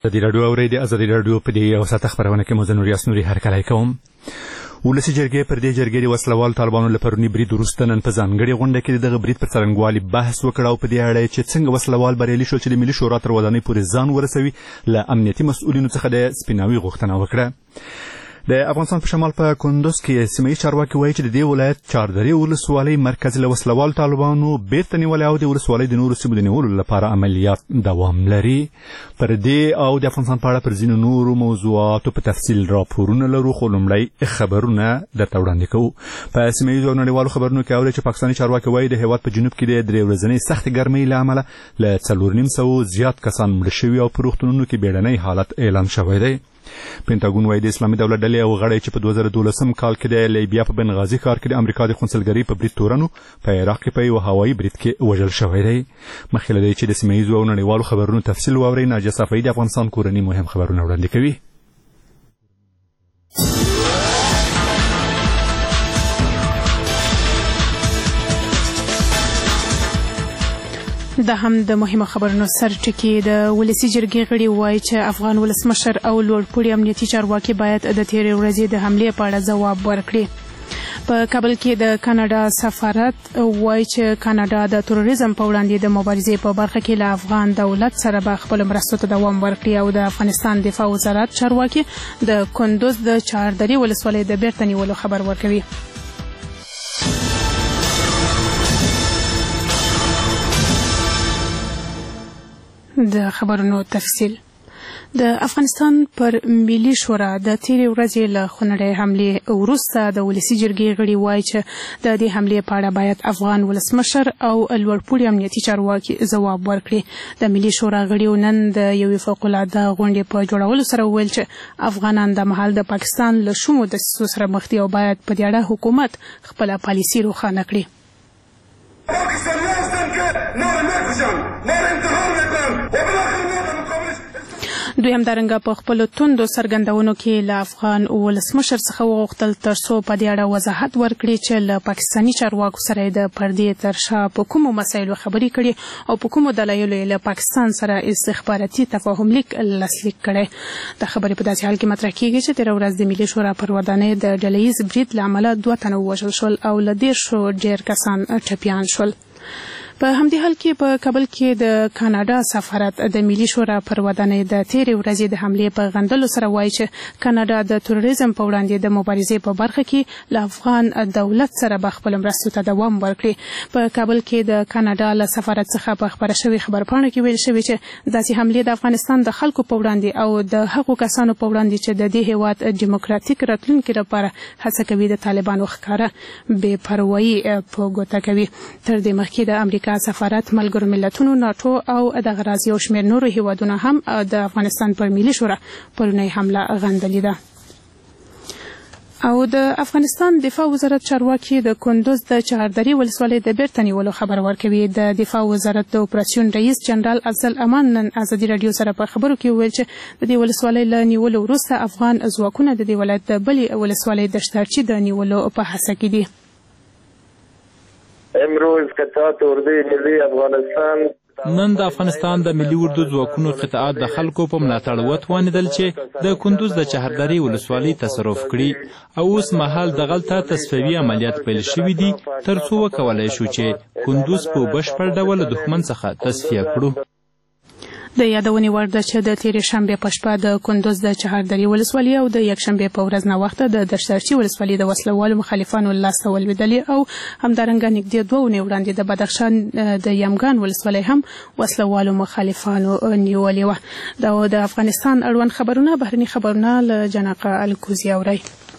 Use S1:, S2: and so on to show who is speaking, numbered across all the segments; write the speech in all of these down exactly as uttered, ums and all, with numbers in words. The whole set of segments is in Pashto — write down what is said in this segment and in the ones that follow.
S1: ازادي راډیو اورئ د ازادي راډیو په دې یو ساعته خپرونه کې مو زه نوریاس نوري هرکلی کوم. ولسي جرګې پر دې جرګې د وسلوال طالبانو له پروني برید وروسته نن په ځانګړې غونډه کې د دغه برید پر څرنګوالي بحث وکړ او په دې اړه چې څنګه وسلوال بریالي شول چې د ملي شورا تر ودانۍ پورې ځان ورسوي له امنیتي مسؤلینو څخه د سپیناوي غوښتنه وکړه. د افغانستان په شمال په کندوز کې سیمه ییز چارواکي وایي چې د دې ولایت چاردرې ولسوالۍ مرکز له وسلوال طالبانو بیرته نیولې او د ولسوالۍ د نورو سیمو د نیولو لپاره عملیات دوام لري. پر دې او د افغانستان په اړه پر ځینو نورو موضوعاتو په تفصیل راپورونه لرو، خو لومړی خبرونه درته وړاندې کوو. په سیمه ییزو او نړیوالو خبرونو کې اورئ چې پاکستاني چارواکي وایي د هېواد په جنوب کې د درې ورځنۍ سختې ګرمۍ له امله له څلور نیم سوه زیات کسان مړه شوي او په روغتونونو کې بیړنی حالت اعلان شوی دی. پینټاګون وايي د اسلامي دولت ډلې او غړي چې په دوه زره دولسم کال کې د لیبیا په بنغازي ښار کې د امریکا د قونسلګرۍ په برید تورنو په عراق کې په یوه هوایي برید کې وژل شوی دی. مخکې له دې چې د سیمه ییزو او نړیوالو خبرونو تفصیل واورئ، ناجیه صفایي د افغانستان کورني مهم خبرونه وړاندې کوي.
S2: دا هم د مهمو خبرونو سرټکي. د ولسي جرګې غړي وایي چې افغان ولسمشر او لوړپوړي امنیتي چارواکي باید د تېرې ورځې د حملې په اړه ځواب ورکړي. په کابل کې د کاناډا سفارت وایي چې کاناډا د تروریزم په وړاندې د مبارزې په برخه کې له افغان دولت سره به خپل مرستو ته دوام ورکړي. او د افغانستان دفاع وزارت چارواکي د کندوز د چاردرې ولسوالۍ د بیرته نیولو خبر ورکوي. د خبرونو تفصیل. د افغانستان پر ملي شورا د تیرې ورځې له خونړۍ حملې وروسته د ولسي جرګې غړي وایي چې د دې حملې په اړه باید افغان ولسمشر او لوړپوړي امنیتي چارواکي ځواب ورکړي. د ملي شورا غړیو نن د یوې فوق‌العاده غونډې په جوړولو سره وویل چې افغانان د مهال د پاکستان له شومو دسیسو سره مخ دي او باید په دې اړه حکومت خپله پالیسي روښانه کړي. دوی همدارنګه په خپلو توندو څرګندونو کې له افغان ولسمشر څخه وغوښتل تر څو په دې اړه وضاحت ورکړي چې له پاکستاني چارواکو سره د پردې تر شا په کومو مسایلو خبرې کړي او په کومو دلایلو له پاکستان سره استخباراتي تفاهم لیک لاسلیک کړی. د خبرې په داسې حال کې مطرح کېږي چې تېره ورځ د ملي شورا پر ودانۍ د ډلهییز برید له امله دوه تنه ووژل شول او له دېرشو ډېر کسان ټپیان شول. په همدې حال کې په کابل کې د کاناډا سفارت د ملي شورا پر ودانۍ د تېرې ورځې د حملې په غندلو سره وایي چې کاناډا د تروریزم په وړاندې د مبارزې په برخه کې له افغان دولت سره به خپل مرستو ته دوام ورکړي. په کابل کې د کاناډا له سفارت څخه په خپره شوې خبرپاڼه کې ویل شوي چې داسې حملې د افغانستان د خلکو په وړاندې او د هغو کسانو په وړاندې چې د دې هېواد دیموکراتیک راتلونکي لپاره هڅه کوي د طالبانو ښکاره بې پروایي په ګوته کوي. تر دې مخکې د امریکا سفارت ملګرو ملتونو ناټو او دغه راز یو شمېر نورو هیوادونو هم د افغانستان پر ملي شورا پرونی حمله غندلې ده. او د افغانستان دفاع وزارت چارواکي د کندوز د چهاردرې ولسوالۍ د بیرته نیولو خبر ورکوي. د دفاع وزارت د اپراسیون رئیس جنرال افضل امان نن ازادي راډیو سره په خبرو کې وویل چې د دې ولسوالۍ له نیولو وروسته افغان ځواکونه د دې ولایت د بلې ولسوالۍ دشتارچي د نیولو په هڅه کې دي.
S3: امروز قطعات اردوی ملی افغانستان
S4: نن د افغانستان د ملي اردو ځواکونو قطعات د خلکو په ملاتړ وتوانېدل چې د کندوز د چهاردرې ولسوالۍ تصرف کړي او اوس مهال دغلته تصفیوي عملیات پیل شوي دي تر څو وکولای شو چې کندوز په بشپړ ډول د دښمن څخه تصفیه کړو.
S2: د یادونې وړ ده چې د تېرې شنبې په شپه د کندوز د چهاردرې ولسوالۍ او د یکشنبې په ورځ ناوخته د دشتارچي ولسوالۍ د وسلوالو مخالفانو لاسته ولوېدلې او همدارنګه نږدې دوه اونۍ وړاندې د بدخشان د یمګان ولسوالۍ هم وسلوالو مخالفانو نیولې وه. دا د افغانستان اړوند خبرونه بهرني خبرونه له جناقه الکوزي اورئ.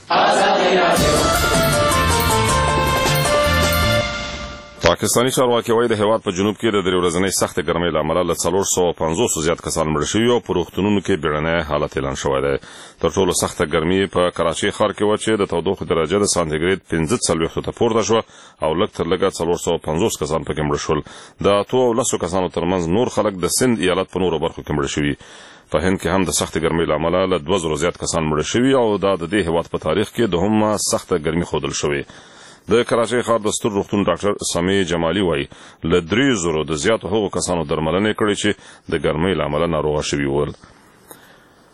S5: پاکستاني چارواکي وایي د هېواد په جنوب کې د درې ورځنۍ سختې ګرمۍ له امله له څلور سوه پنځوس زیات کسان مړه شوي او په روغتونونو کې بیړنی حالت اعلان شوی دی. تر ټولو سخته ګرمي په کراچۍ ښار کې وه چې د تودوخې درجه د سانتیګریډ پنځه څلوېښتو ته پورته شوه او لږ تر لږه څلور سوه پنځوس کسان پکې مړه شول. د اتو او لسو کسانو ترمنځ نور خلک د سند ایالت په نورو برخو کې مړه شوي. په هند کې هم د سختې ګرمۍ له امله له دوه زرو زیات کسان مړه شوي او دا د دې هېواد په تاریخ کې دوهمه سخته ګرمي ښودل شوې. د کراچۍ ښار د ستر روغتون ډاکټر سمیع جمالي وایي له درې زرو د زیاتو هغو کسانو درملنې کړې چې د ګرمۍ له امله ناروغه شوي ول.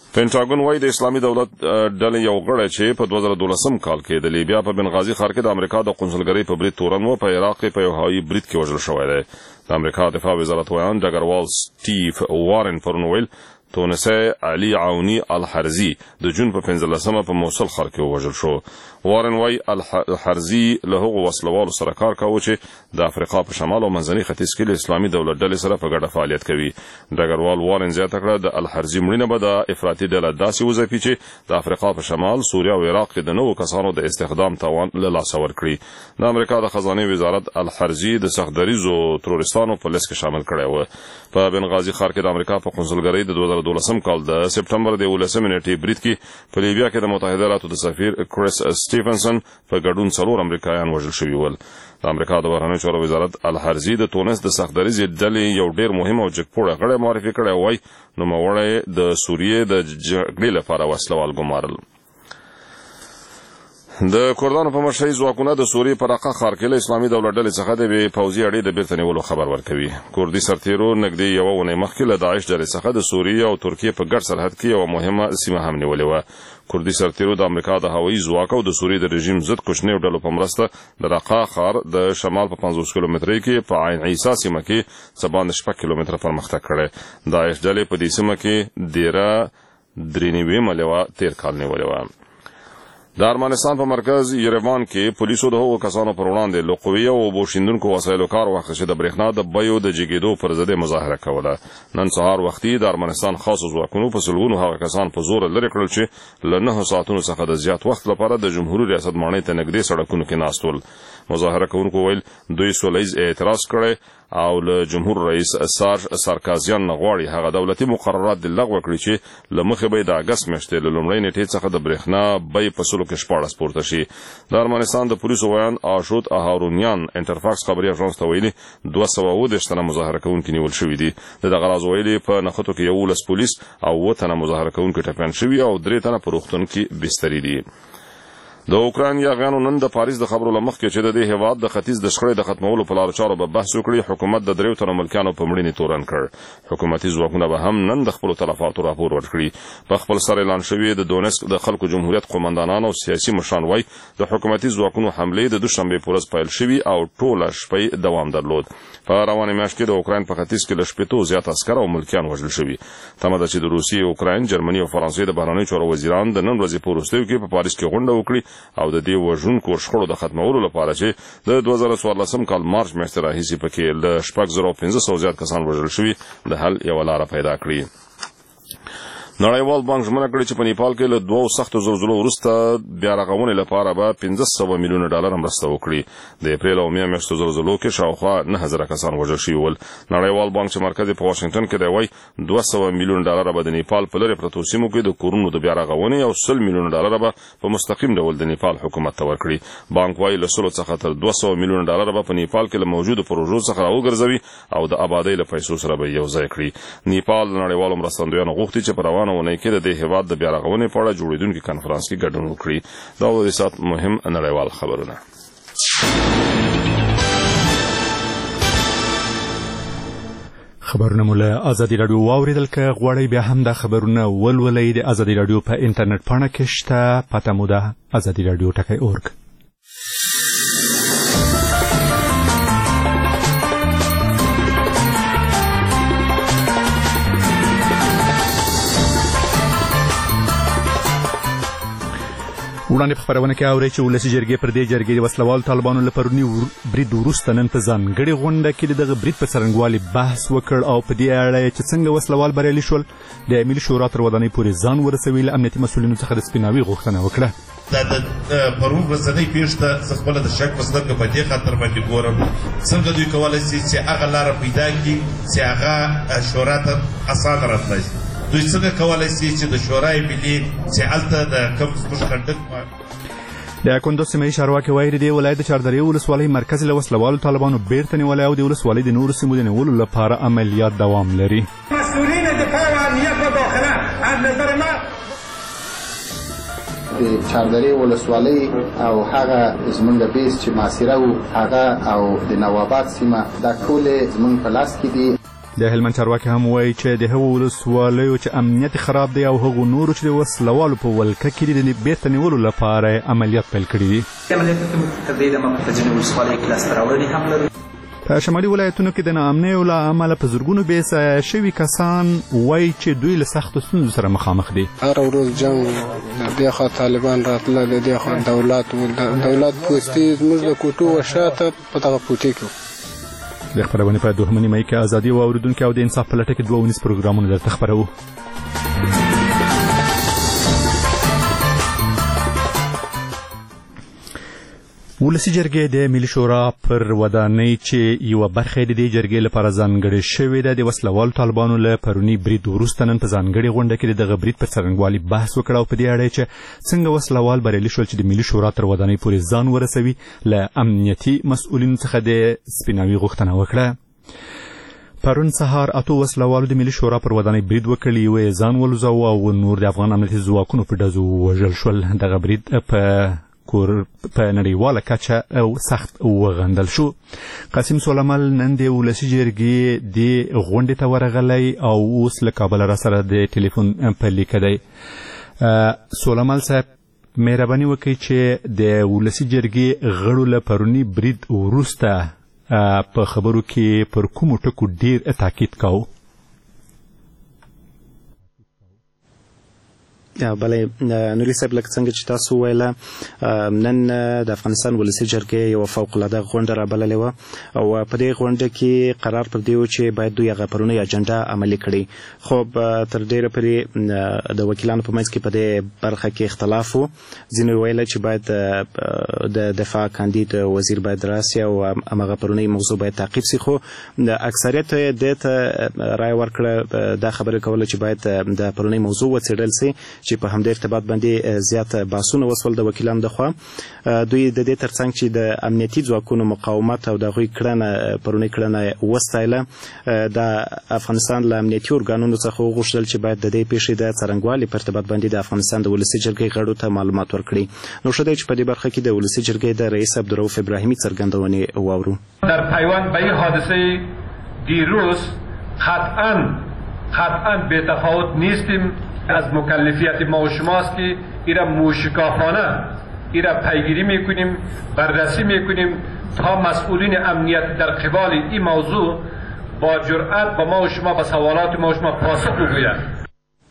S5: پینټاګون وايي د اسلامي دولت ډلې یو غړی چې په دوه زره دولسم کال کې د لیبیا په بنغازي ښار کې د امریکا د قونسلګرۍ په برید تورن و په عراق کې په یو هوایي برید کې وژل شوی دی. د امریکا دفاع وزارت ویان ډګروال سټیف وارن پرون ویل تونسي علي عوني الحرزي د جون په پنځلسمه په موصل ښار کې وژل شو. وارن وايي الحرزي له هغو وسلوالو سره کار کاوه چې د افریقا په شمال او منځني ختیځ کې د اسلامي دولت ډلې سره په ګډه فعالیت کوي. ډګروال وارن زیاته کړه د الحرزي مړینه به د افراطي ډله داسې وځپي چې د افریقا په شمال، سوریه او عراق کې د نوو کسانو د استخدام توان له لاسه ورکړي. د امریکا د خزانه وزارت الحرزي د سختدریزو ترورستانو په لیست کې شامل کړی و. په بنغازي ښار کې د امریکا په قونسلګرۍ د دوه زره دولسم کال د سپټمبر د یولسمې نیټې برید کې په لیبیا کې د متحده ایالاتو د سفیر کریس سټیفنسن په ګډون څلور امریکایان وژل شوي ول. د امریکا د بهرنیو چارو وزارت الحرزي د تونس د سختدریزې ډلې یو ډیر مهم او جګپوړه غړی معرفي کړی وای. نوموړی د سوریې د جګړې لپاره وسلوال ګمارل. د کردانو په مشرۍ ځواکونه د سوریې په رقه ښار کې له اسلامي دولت ډلې څخه د بې پوځي اډې د بیرته نیولو خبر ورکوي. کردي سرتیرو نږدې یوه اونۍ مخکې له داعش ډلې څخه د سوریې او ترکیې په ګډ سرحد کې یوه مهمه سیمه هم نیولې وه. کردي سرتیرو د امریکا د هوایي ځواک او د سوریې د رژیم ضد کوچنیو ډلو په مرسته د رقه ښار د شمال په پنځوس کیلومترۍ کې په عین عیسی سیمه کې څه باندې شپږ کیلومتره پرمختګ کړی. داعش ډلې په دې سیمه کې دیره درې نوي لیوه تیر کال نیولې وه. د ارمنستان په مرکز یریوان کې پولیسو د هغو کسانو پر وړاندې له قوي او اوبو شیندونکو وسایلو کار واخیست چې د برېښنا د بیو د جګېدو پر ضد یې مظاهره کوله. نن سهار وختي د ارمنستان خاصو ځواکونو په سلګونو هغه کسان په زوره لرې کړل چې له نهو ساعتونو څخه د زیات وخت لپاره د جمهوري ریاست ماڼۍ ته نږدې سړکونو کې ناست ول. مظاهره کوونکو ویل دوی سوله ییز اعتراض کړی او له جمهور رئیس سارج سارکازیان نه غواړي هغه دولتي مقررات د لغوه کړي چې له مخې به د اګست میاشتې له لومړۍ نیټې څخه د برېښنا بیې په سلو کې شپاړس پورته شي. د ارمنستان د پولیسو ویان آشوت اهارونیان انټرفاکس خبري اژانس ته ویلي دوه سوه اووه دېرش تنه مظاهره کوونکي نیول شوي دي. د دغه راز ویلي په نښتو کې یولس پولیس او اووه تنه مظاهره کوونکي ټپیان شوي او درې تنه په روغتون کې بستري دي. د اوکراین یاغیانو نن د پاریس د خبرو له مخکې چې د دې هېواد د ختیځ د شخړې د ختمولو په لارو چارو به بحث وکړي، حکومت د دریو تنو ملکیانو په مړینې تورن کړ. حکومتي ځواکونه به هم نن د خپلو تلفاتو راپور ورکړي. په خپل سر اعلان شوي د دونسک د خلکو جمهوریت قومندانان او سیاسي مشران وایي د حکومتي ځواکونو حملې د دوشنبې په ورځ پیل شوي او ټوله شپه دوام درلود. په روانه میاشت کې د اوکراین په ختیځ کې له شپېتو زیات عسکر او ملکیان وژل شوي. تمه ده چې د روسیې، اوکراین، جرمني او فرانسې د بهرنیو چارو وزیران د نن ورځې په وروستیو کې په پاریس کې غونډه وکړي او د دې وژونکو شخړو د ختمولو لپاره چې د دوه زره څوارلسم کال مارچ میاشتې راهیسې پکې له شپږ زره پنځه سوه زیات کسان وژل شوي د حل یوه لاره پیدا کړي. نړیوال بانک ژمنه کړې چې په نیپال کې له دوو سختو زلزلو وروسته بیا رغونې لپاره به پنځه سوه میلیونه ډالر مرسته وکړي. د اپریل او مې میاشتو زلزلو کې شاوخوا نه زره کسان وژل شوي ول. نړیوال بانک چې مرکز په واشنګټن کې دی وایي دوه سوه میلیونه ډالر به د نیپال په لرې پرتو سیمو کې د کورونو د بیا رغونې او سل میلیونه ډالر به په مستقیم ډول د نیپال حکومت ته ورکړي. بانک وایي له سلو څخه تر دوه سوه میلیونه ډالر به په نیپال کې له موجودو پروژو څخه راوګرځوي او د آبادۍ له پیسو سره به یو ځای کړي. نیپال د نړیوالو مرستندویانو غوښتي چې په روانه اونۍ کې د دې هېواد د بیا رغونې په اړه جوړېدونکي کنفرانس کې ګډون وکړي. دا و د ساعت مهم نړیوال خبرونه.
S1: خبرونه مو له ازادي راډیو واوریدل. که غواړئ بیا هم دا خبرونه ولولئ د ازادي راډیو په انټرنیټ پاڼه کې شته. پته مو ده ازادي راډیو ټکی اورګ. وړاندې په خبرونه کې اورئ چې ولسي جرګې پر دې جرګې د وسلوالو طالبانو له پروني برید وروسته نن په ځانګړې غونډه کې د دغه برید په څرنګوالي بحث وکړ او په دې اړه چې څنګه وسلوال بریالي شول د ملي شورا تر ودانۍ پورې ځان ورسوي. له امنیتي مسؤلینو څخه د سپیناوي غوښتنه وکړه.
S6: دا د پرون ورځنۍ پیښې ته زه خپله د شک په سترګه په دې خاطر باندې ګورم څنګه دوی کولی شي چې هغه لاره پیدا کړي چې هغه شورا ته اسانه راتلی شي. دوی څنګه کولی شي چې د شورای ملي چې هلته د کوم زموږ کنډک
S1: د کندوز سیمه یي چارواکي وایي د دې ولایت د چاردرې ولسوالۍ مرکز له وسلوالو طالبانو بیرته نیولی او د ولسوالۍ د نورو سیمو د نیولو لپاره عملیات دوام لري.
S7: مسئولین دفاع و امنیت و داخله از نظر ما
S8: د چاردرې ولسوالۍ او هغه زمونږ بیس چې ماسیره و هغه او د نواباد سیمه دا ټولې زمونږ په لاس کې دي.
S1: د هلمند چارواکي هم وایي چې د هغو ولسوالیو چې امنیت خراب دی او هغو نورو چې د وسلوالو په ولکه کې دي د بیرته نیولو لپاره عملیات پیل کړي دي.
S9: عملیات تر دې دمه په ځینو ولسوالیو کې لاسته راوړنې هم لري.
S1: په شمالي ولایتونو کې د ناامنیو له امله په زرګونو بېځایه شوي کسان وایي چې دوی له سختو ستونزو سره مخامخ دي.
S10: هره ورځ جنګ، د دې خوا طالبان راتله، د دې خوا دولت دولت پوستې زموږ د کوټو وشاته په دغه کوټې کې.
S1: د خپرونې په دوهمه نیمایي کې ازادي واورېدونکي او د انصاف په لټه کې دوه ونیز پروګرامونه درته خپروو. ولسي جرګې د ملي شورا پر ودانۍ چې یوه برخه د دې جرګې لپاره ځانګړې شوې ده د وسلوالو طالبانو له پروني برید وروسته نن په ځانګړې غونډه کې د دغه برید پر څرنګوالي بحث وکړ او په دې اړه چې څنګه وسلوال بریالي شول چې د ملي شورا تر ودانۍ پورې ځان ورسوي له امنیتي مسؤلینو څخه د سپیناوي غوښتنه وکړه. پرون سهار اتو وسلوالو د ملي شورا پر ودانۍ برید وکړ، یوه یې ځان ولوځاوه او نور د افغان امنیتي ځواکونو په ډزو ووژل شول. دغه برید په کور په نړیواله کچه او سخت وغندل شو. قاسم سولمل نن د ولسي جرګې د غونډې ته ورغلی او اوس له کابله را سره د ټلیفون په لیکه دی. سولمل صاحب مهرباني وکړئ چې د ولسي جرګې غړو له پروني برید وروسته په خبرو کې پر کومو ټکو ډیر تاکید کوو؟
S11: بله نوري صاحب، لکه څنګه چې تاسو وویله، نن د افغانستان ولسي جرګې یوه فوقالعاده غونډه رابللې وه او په دې غونډه کې قرار پر دې و چې باید دوی هغه پرونی اجنډا عملي کړي. خو تر ډېره پورې د وکیلانو په منځ کې په دې برخه کې اختلاف و. ځینو ویله چې باید د دفاع کاندید وزیر باید راسي او همغه پرونی موضوع باید تعقیب سي، خو اکثریت دې ته رایه ورکړه، دا خبره کوله چې باید د پرونی موضوع وڅېړل سي چې په همدې ارتباط باندې زیات بحثونه وسول د وکیلانو دخوا. دوی د دې ترڅنګ چې د امنیتي ځواکونو مقاومت او د هغوی کړنه پرونی کړنه وستایله، د افغانستان له امنیتي ارګانونو څخه وغوښتل چې باید د دې پیښې د څرنګوالي په ارتباط باندې د افغانستان د ولسي جرګې غړو ته معلومات ورکړي. نو ښه دی چې په دې برخه کې د ولسي جرګې د رئیس عبدالرؤف ابراهیمي څرګندونې واورو.
S7: در پیوند به این حادثه دیروز قطعا قطعا بی‌تفاوت نیستیم. از مکلفیت ما و شماست که ایرا موشکافانه ایرا پیگیری میکنیم، بررسی میکنیم تا مسئولین امنیت در قبال این موضوع با جرأت با ما و شما به سوالات ما و شما پاسخ بگویند.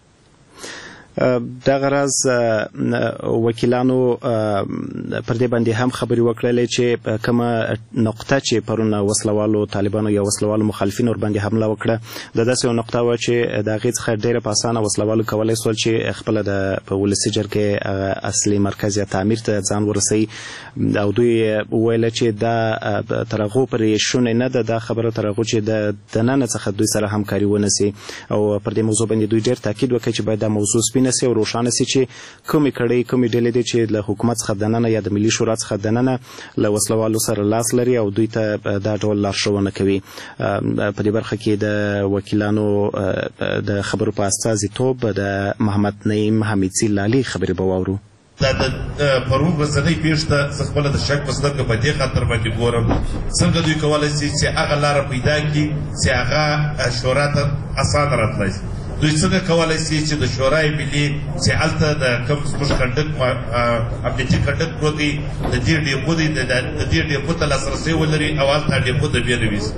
S11: دغه راز وکیلانو پر دې باندې هم خبرې وکړلې چې کومه نقطه چې پرون وسلوالو طالبانو یا وسلوالو مخالفین ور باندې حمله وکړه، د داسې یو نقطه وه چې د هغې څخه ډېره په اسانه وسلوالو کولی سول چې خپله د ولسي جرګې اصلي مرکز یا تعمیر ته ځان ورسوي او دوی وویله چې دا تر هغو پورې شونې نه ده، دا خبره تر هغو چې د دننه څخه دوی سره همکاري ونسي او پر دې موضوع باندې دوی ډېر تاکید وکړي چې باید دا موضوع سپینه سي او روښانه سي چې کومې کړۍ کومې ډلې دي چې له حکومت څخه دننه یا د ملي شورا څخه دننه له وسلوالو سره لاس لري او دوی ته دا ډول لارښوونه کوي. په دې برخه کې د وکیلانو د خبرو په استازیتوب د محمد نعیم حمیدزي لالي خبرې به واورو.
S6: دا د پرون ورځنۍ پیښې ته زه خپله د شک په سترګه په دې خاطر باندې ګورم څنګه دوی کولی سي چې هغه لاره پیدا کړي چې هغه شورا ته اسانه راتلی سي. دوی څنګه کولی سي چې د شورای ملي چې هلته د کوم زموږ کنډک امنیتي کنډک پروت دی د دې ډیپو دی د دې ډیپو ته لاسرسی ولري او هلته ډیپو د بیا نویسي.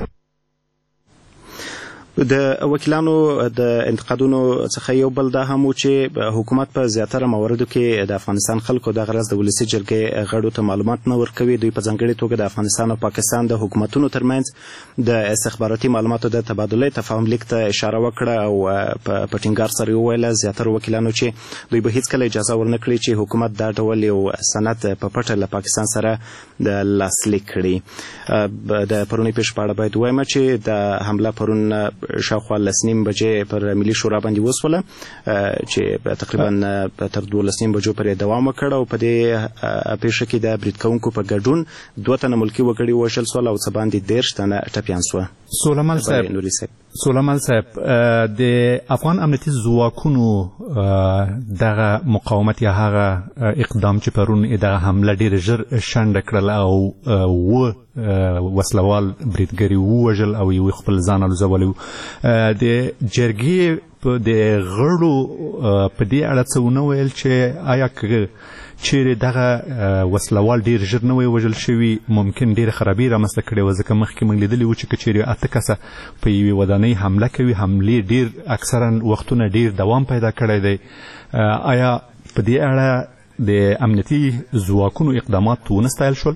S11: د وکیلانو د انتقادونو څخه یو بل دا هم و چې حکومت په زیاتره مواردو کې د افغانستان خلکو دغه راز د ولسي جرګې غړو ته معلومات نه ورکوي. دوی په ځانګړې توګه د افغانستان او پاکستان د حکومتونو ترمنځ د استخباراتي معلوماتو د تبادلې تفاهم لیک ته اشاره وکړه او په ټینګار سره وویله زیاتره وکیلانو چې دوی به هیڅکله اجازه ورنه کړي چې حکومت دا ډول یو سند په پټه له پاکستان سره د لاسلیک کړي. د پرونی پیښې په اړه باید ووایم چې د حمله پرون شاوخوا لس نیم بجې پر ملي شورا باندې وسوله چې تقریبا تر دولس نیم بجو پورې دوام وکړ او په دې پیښه کې د برید کوونکو په ګډون دوه تنه ملکي وګړي وژل سول او څه باندې دېرش تنه ټپیان سوه.
S1: سولمل صاحب سولمان صاحب د افغان امنیتي ځواکونو دغه مقاومت یا هغه اقدام چې پرون دغه حمله ډېر ژر شنډه کړل او و وسلوال بریدګري ووژل او یو خپل ځان الوزولی د جرګې د غړو په دې اړه څه ونه ویل چې آیا چیرې دغه وسلوال ډېر ژر نه وی وژل شوي ممکن ډېره خرابي رامنځته کړې وه ځکه مخکې موږ لیدلي وو چې که چیرې اته کسه په یوې ودانۍ حمله کوي حملې ډېر اکثرا وختونه ډېر دوام پیدا کړی دی آیا په دې اړه د امنیتي ځواکونو اقدامات ونه ستایل شول؟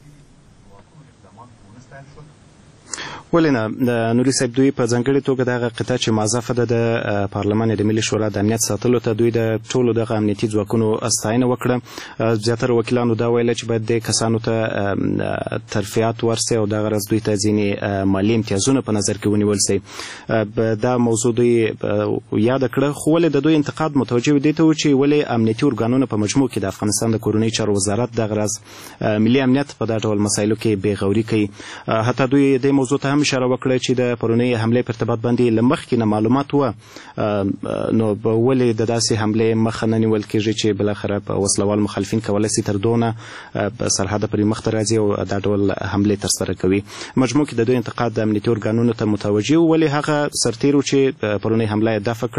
S11: ولې نه نوري صاحب دوی په ځانګړې توګه دغه قطعه چې معزفه ده د پارلمان د ملي شورا د امنیت ساتلو ته دوی د ټولو دغه امنیتي ځواکونو ستاینه وکړه زیاتره وکیلانو دا ویله چې باید د کسانو ته ترفیعات ورسي او دغه راز دوی ته ځینې مالي امتیازونه په نظر کې ونیول سي دا موضوع دوی یاد کړه خو ولې د دوی انتقاد متوجه دی ته و چې ولې امنیتي ارګانونه په مجموع کې د افغانستان د کورنۍ چارو وزارت دغه راز ملي امنیت په دا ډول مسایلو کې بې غوري کوي حتی دوی د موضوع ته اشاره وکړه چې د پرونی حمله په ارتباط باندې لمخکې نه معلومات و نو ولې د داسې حمله مخه نه نیول کېږي چې بل اخر په وسلوال مخالفین کولای شي تر دونه سرحد پرې مخ ته راځي او دا ډول حمله ترسره کوي مجموع کې د دوی انتقاد د امنیتي ارګانونو ته متوجه ولې هغه سرتیرو چې پرونی حمله دفع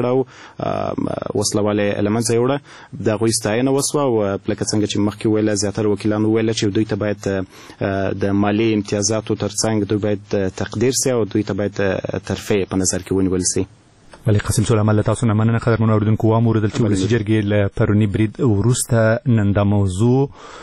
S11: کړه وسلوال المنځ یوړه د غوي ستاینه وسوه او لکه څنګه چې مخکې ویل زیاتره وکیلانو ویل چې دوی ته باید د مالی امتیازاتو ترڅنګ دوی باید تقدیر سي او دوی ته باید ترفیع په نظر کې ونیول سي
S1: ولی قاسم سلیمان له تاسو نه مننه قدرمنو اوریدونکو واوریدل چې ولسي جرګې له پرونی برید وروسته نن دا موضوع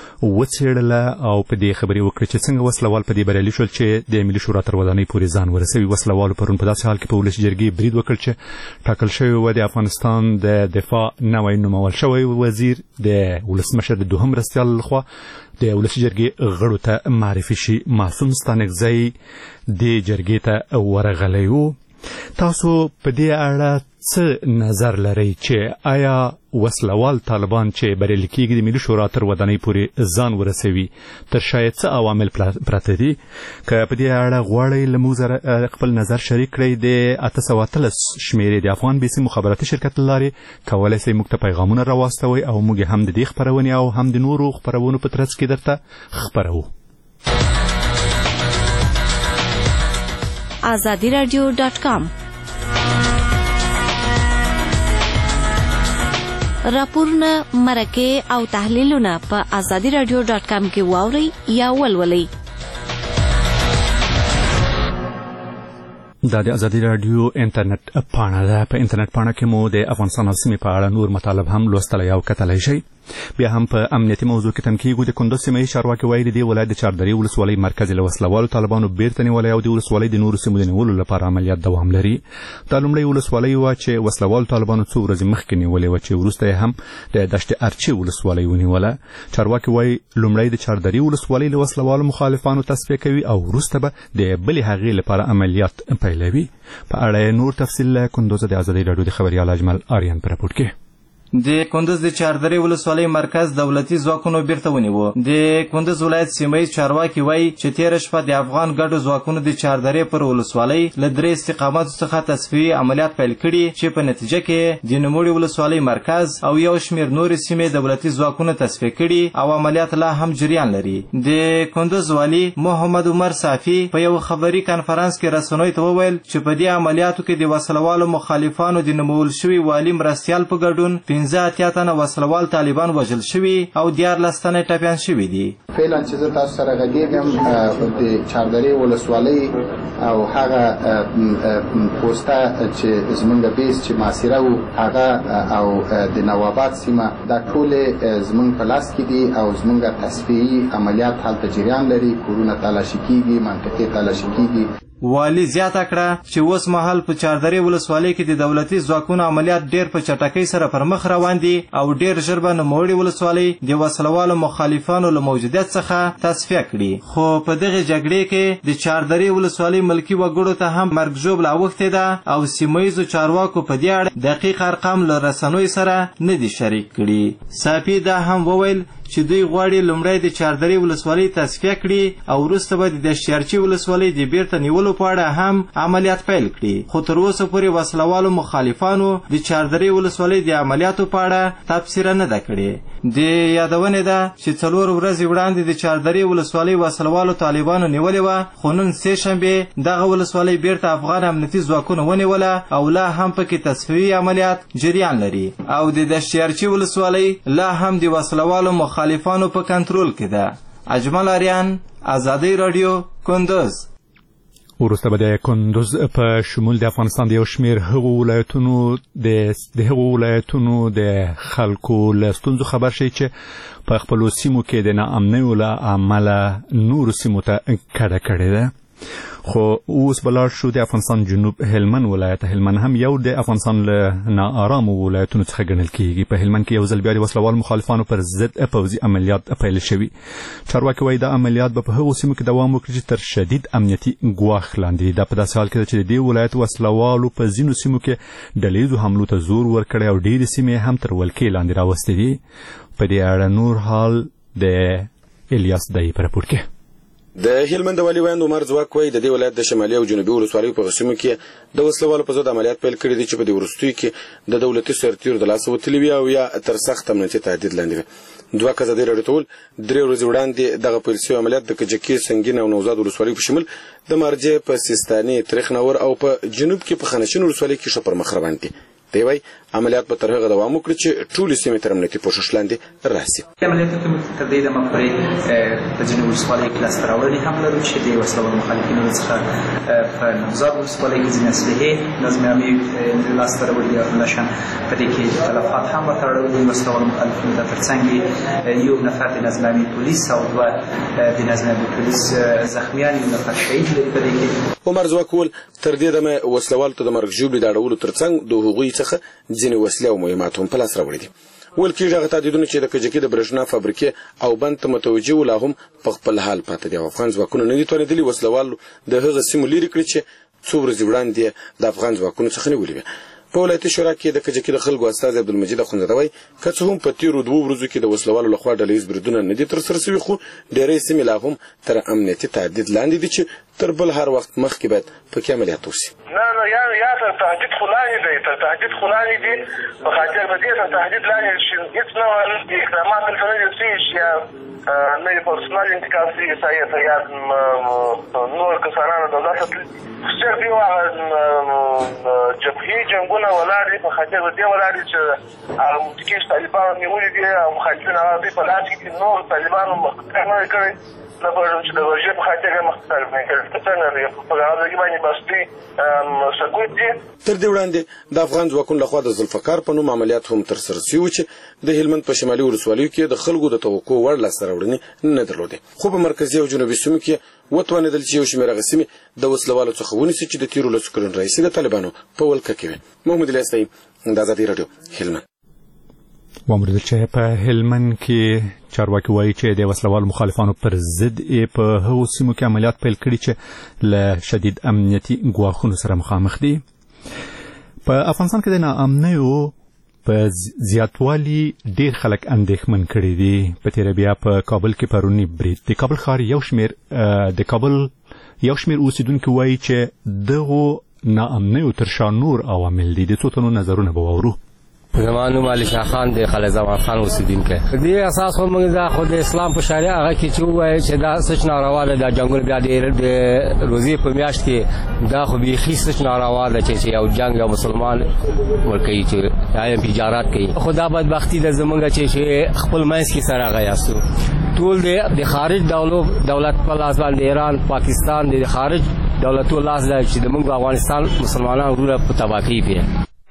S1: وڅېړله او په دې خبرې وکړه چې څنګه وسلوال په دې بریالي شول چې د ملي شورا تر ودانۍ پورې ځان ورسوي وسلوالو پرون په داسې حال کې په ولسي جرګې برید وکړ چې ټاکل شوی و د افغانستان د دفاع نوی نومول شوی وزیر د ولسمشر د دوهم مرستیال لخوا د ولسي جرګې غړو ته معرفي شي معصوم ستانکزی د جرګې ته ورغلی و تاسو په دې اړه څه نظر لرئ چې آیا وسلوال طالبان چې بریالي کېږي د ملي شورا تر ودانۍ پورې ځان ورسوي تر شاید څه عوامل پراته دي که په دې اړه غواړئ له موږ سره خپل نظر شریک کړئ د اته سوه اتلس شمېرې د افغان بیسي مخابراتي شرکت له لارې کولی شئ موږ ته پیغامونه راواستوئ او موږ هم د دې خپرونې او هم د نورو خپرونو په ترڅ کې درته خپروو
S12: آزادی رادیو ډاټ کام راپورونه مرکه او تحلیلونه په آزادی رادیو ډاټ کام کې واورئ یا ولولئ
S1: دا د ازادي رادیو انټرنیټ پاڼه ده په انټرنیټ پاڼه کې مو د افغانستان او سیمې په اړه نور مطالب هم لوستلی او کتلی شئ بیا هم په امنیتي موضوع کې تنکیږو د کندوز سیمه یي چارواکي وایي د دې ولایت د چاردرې ولسوالۍ مرکز له وسلوالو طالبانو بیرته نیولی او د ولسوالۍ د نورو سیمو د نیولو لپاره عملیات دوام لري دا لومړۍ ولسوالۍ وه چې وسلوالو طالبانو څو ورځې مخکې نیولې وه چې وروسته یې هم د دشت ارچي ولسوالۍ ونیوله چارواکي وایي لومړی د چاردرې ولسوالۍ له وسلوالو مخالفانو تصفیه کوي او وروسته به د بلې هغې لپاره عملیات پیلوي په اړه نور تفصیل له کندوز د ازادي رادیو د خبریال اجمل آریان په راپورټ کې
S13: د کندوز د چاردرې ولسوالۍ مرکز دولتي ځواکونو بیرته ونیو د کندوز ولایت سیمه ییز چارواکي وایي چې تېره شپه د افغان ګډو ځواکونو د چاردرې پر ولسوالۍ له درې استقاماتو څخه تصفیې عملیات پیل کړي چې په نتیجه کې د نوموړې ولسوالۍ مرکز او یو شمېر نورې سیمې دولتي ځواکونه تصفیه کړي او عملیات لا هم جریان لري د کندوز والي محمد عمر صافي په یو خبري کنفرانس کې رسنیو ته وویل چې په دې عملیاتو کې د وسلوالو مخالفانو د نومول شوي والي مرستیال په ګډون پنځه اتیا تنه وسلوال طالبان وژل شوي او دیارلس تنه ټپیان شوي دي
S8: فعلا چې زه تاسو سره غږیږم د چاردرې ولسوالۍ او هغه پوسټه چې زمونږ بیس چې معاصره وو هغه او د نواباد سیمه دا ټولې زمونږ په لاس کې دي او زمونږ تصفیهي عملیات هلته جریان لري کورونه تالاشي کېږي منطقې تالاشي کېږي
S13: والي زیاته کړه چې اوس مهال په چاردرې ولسوالۍ کې د دولتي ځواکونو عملیات ډېر په چټکۍ سره پر مخ روان دي او ډېر ژر به نوموړې ولسوالۍ د وسلوالو مخالفانو له موجودیت څخه تصفیه کړي خو په دغې جګړې کې د چاردرې ولسوالۍ ملکي وګړو ته هم مرګ ژوبله اوښتې ده او سیمه ییزو چارواکو په دې اړه دقیق ارقام له رسنیو سره نه دي شریک کړي صافي دا هم وویل چې دوی غواړي لومړی د چاردرې ولسوالۍ تصفیه کړي او وروسته به د دشتیارچي ولسوالۍ د بیرته نیولو په اړه هم عملیات پیل کړي، خو تر اوسه پورې وسلوالو مخالفانو د چاردرې ولسوالۍ د عملیاتو په اړه تبصره نه ده کړې. د یادونې ده چې څلور ورځې وړاندې د چاردرې ولسوالۍ وسلوالو طالبانو نیولې وه، خو نن سې شنبې دغه ولسوالۍ بیرته افغان امنیتي ځواکونو ونیوله او لا هم پکې تصفیوي عملیات جریان لري او د دشتیارچي ولسوالۍ لا هم د وسلوالو مخالفانو په کنټرول کې ده. اجمل آریان، ازادي رادیو، کندوز.
S1: وروسته به د کندوز په شمول د افغانستان د یو شمېر هغو ولایتونو د هغو ولایتونو د خلکو له ستونزو خبر شي چې په خپلو سیمو کې د ناامنیو له امله نورو سیمو ته کډه کړې ده. خو اوس بلار شو د افغانستان جنوب هلمند ولایت. هلمند هم یو د افغانستان له ناارامو ولایتونو څخه ګڼل کیږي. په هلمند کې یو ځل بیا د وسلوال مخالفانو پر ضد پوځي عملیات پیل شوي. چارواکي وایي دا عملیات به په هغو سیمو کې دوام وکړي چې تر شدید امنیتي ګواښ لاندې دي. دا په داسې حال کې ده چې د دې ولایت وسلوالو په ځینو سیمو کې ډلهییزو حملو ته زور ورکړی او ډېرې سیمې هم تر ولکې لاندې راوستې دي. په دې اړه نور حال د الیاس دای په راپور کې.
S14: د هلمند والي ویاند عمر ځواک وایي د دې ولایت د شمالي او جنوبي ولسوالیو په سیمو کې د وسلوالو په ضد عملیات پیل کړي دي چې په دې وروستیو کې د دولتي سرتیرو د لاسه وتلي وي او یا تر سخت امنیتي تهدید لاندې وي. دوه کسه د راډیو ټول درې ورځې وړاندې دغه پیل شوي عملیات د کجکي، سنګین او نوزاد ولسوالیو په شمول د مارجې په سیستاني، تریخنور او په جنوب کې په خانشین ولسوالۍ کې ښه پر مخ روان دي. دی وايي عملیات به تر هغه دوام وکړي چې ټولې سیمې تر امنیتي پوښښ لاندې راسي.
S9: عملیاتو تر دې دمه پورې په ځینو ولسوالیو کې لاسته راوړنې هم لرو چې د وسلوالو مخالفینو څخه په نوزاد ولسوالۍ کې ځینې اسلحې نظامي لاسته راوړي داشان. په دې کې تلفات هم ورته راوړي وسلوالو مخالفینو ته، ترڅنګ یو نفر د نظامي پولیس او دوه د نظامي پولیس زخمیان، یو نفر شهید لري. په دې کې
S14: عمر ځواک وویل تر دې دمه وسلوالو ته د مرګ ژوبلې د اړولو ترڅنګ د هغوی څخه ځینې وسلې او مهمات هم په لاس راوړي دي. ویل کېږي هغه تهدیدونه چې د کجکي د برېښنا فابریکې او بند ته متوجه وو لا هم په خپل حال پاتې دي او افغان ځواکونه نه دي توانېدلي وسلوالو د هغه سیمو لرې کړي چې څو ورځې وړاندې د افغان ځواکونو څخه نیولې وې. په ولایتي شورا کې د کجکي د خلکو استازي عبدالمجید اخندزاده وایي که څه هم په تېرو دوو ورځو کې د وسلوالو لخوا ډلهییز بریدونه نه دي ترسره شوي، خو ډېری سیمې لا هم تر امنیتي تهدید لاندې دي چې تر بل هر وخت مخکې باید پکې عملیات وشي.
S3: نه نه یا یا تر تهدید خو لاندې دی، تر تهدید خو لاندې دي. په خاطر د دې تر تهدید لاندې چې هېڅ ډول اقدامات دلته نه دي شوي چې یا نه یې پرسونل انتقال شوي یا نور کسانانو دولت صرف یو هغه جبهې جنګونه ولاړ دي. په خاطر د دې ولاړ دي چې هغه متکیش طالبانو نیولي دي او مخالفین هغه دوی په لاس کې دي. نور طالبانو مخکې نه دی کړی نه پوهېږم چې د روژې په خاطر یې مخکې نه کړی. څنګه دی په هغه باندې بس دوی سکوت دي.
S14: تر دې وړاندې د افغان ځواکونو لخوا د ذوالفقار په نوم عملیات هم ترسره شوي وو چې د هلمند په شمالي ولسوالیو کې د خلکو د توقع وړ لاسته راوړنې نه درلودې، خو په مرکزي او جنوبي سیمو کې وتوانېدل چې یو شمېر هغه سیمې د وسلوالو څخه ونیسي چې د تېرو لسو کلونو راهیسې د طالبانو په ولکه کې وې. محمد الیاس دی، د ازادي راډیو، هلمند.
S1: واوریدل چې په هلمند کې چارواکي وایي چې د وسلوالو مخالفانو پر ضد په هغو سیمو کې عملیات پیل کړي چې له شدید امنیتي ګواښونو سره مخامخ دي. په افغانستان کې د ناامنیو په زیاتوالي ډېر خلک اندېښمن کړي دي. په تېره بیا په کابل کې پرونی برید د کابل ښار یو شمېر د کابل یو شمېر اوسېدونکي وایي چې دغو ناامنیو تر شا نور عوامل دي. د څو تنو نظرونه به واورو.
S15: زما نوم علي شاه خان دی، خالد زمان خان اوسېدونکی. دې اساس خو موږ دا خو د اسلام په شریعه هغه کې چې ووایي چې دا سچ ناروا ده، دا جنګونه بیا د روزې په میاشت کې دا خو بیخي سچ ناروا ده چې یو جنګ یو مسلمان ورکوي چې دا تجارت کوي. خو دا بدبختي ده زموږ چې خپل منځ کې سره هغه یاستو ټول د خارج دولت په لاس باندې ایران، پاکستان د خارج دولتو لاس ده چې زموږ افغانستان مسلمانان وروره په تباه کوي. پې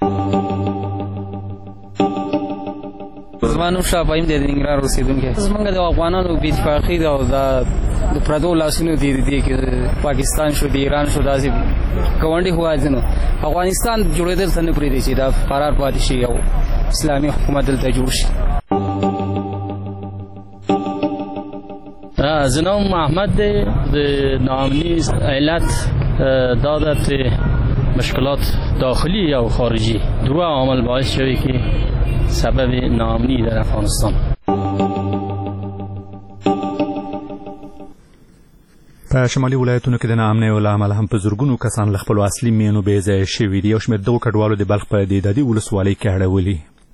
S16: زما نوم شاه فهیم دی، د ننګرهار اوسېدونکی. زموږ د افغانانو بې اتفاقي ده او دا د پردو لاسونو دي دي کې پاکستان شو، د ایران شو، داسې ګاونډي هېوادونه افغانستان جوړېدل ته نه پرېږدي چې دا قرار پاتې شي او اسلامي حکومت دلته جوړ شي.
S17: زه نوم احمد دی. د ناامني علت دا ده چې مشکلات داخلی او خارجی دو عامل باعث شوی که سبب ناامنی در افغانستان.
S1: په شمالي ولایتونو کې د ناامنۍ له امله هم په زرګونو کسان له خپلو اصلي مېنو بې ځایه شوي دي. یو شمېر دغو کډوالو د بلخ په دېدادي ولسوالۍ کې اړولي.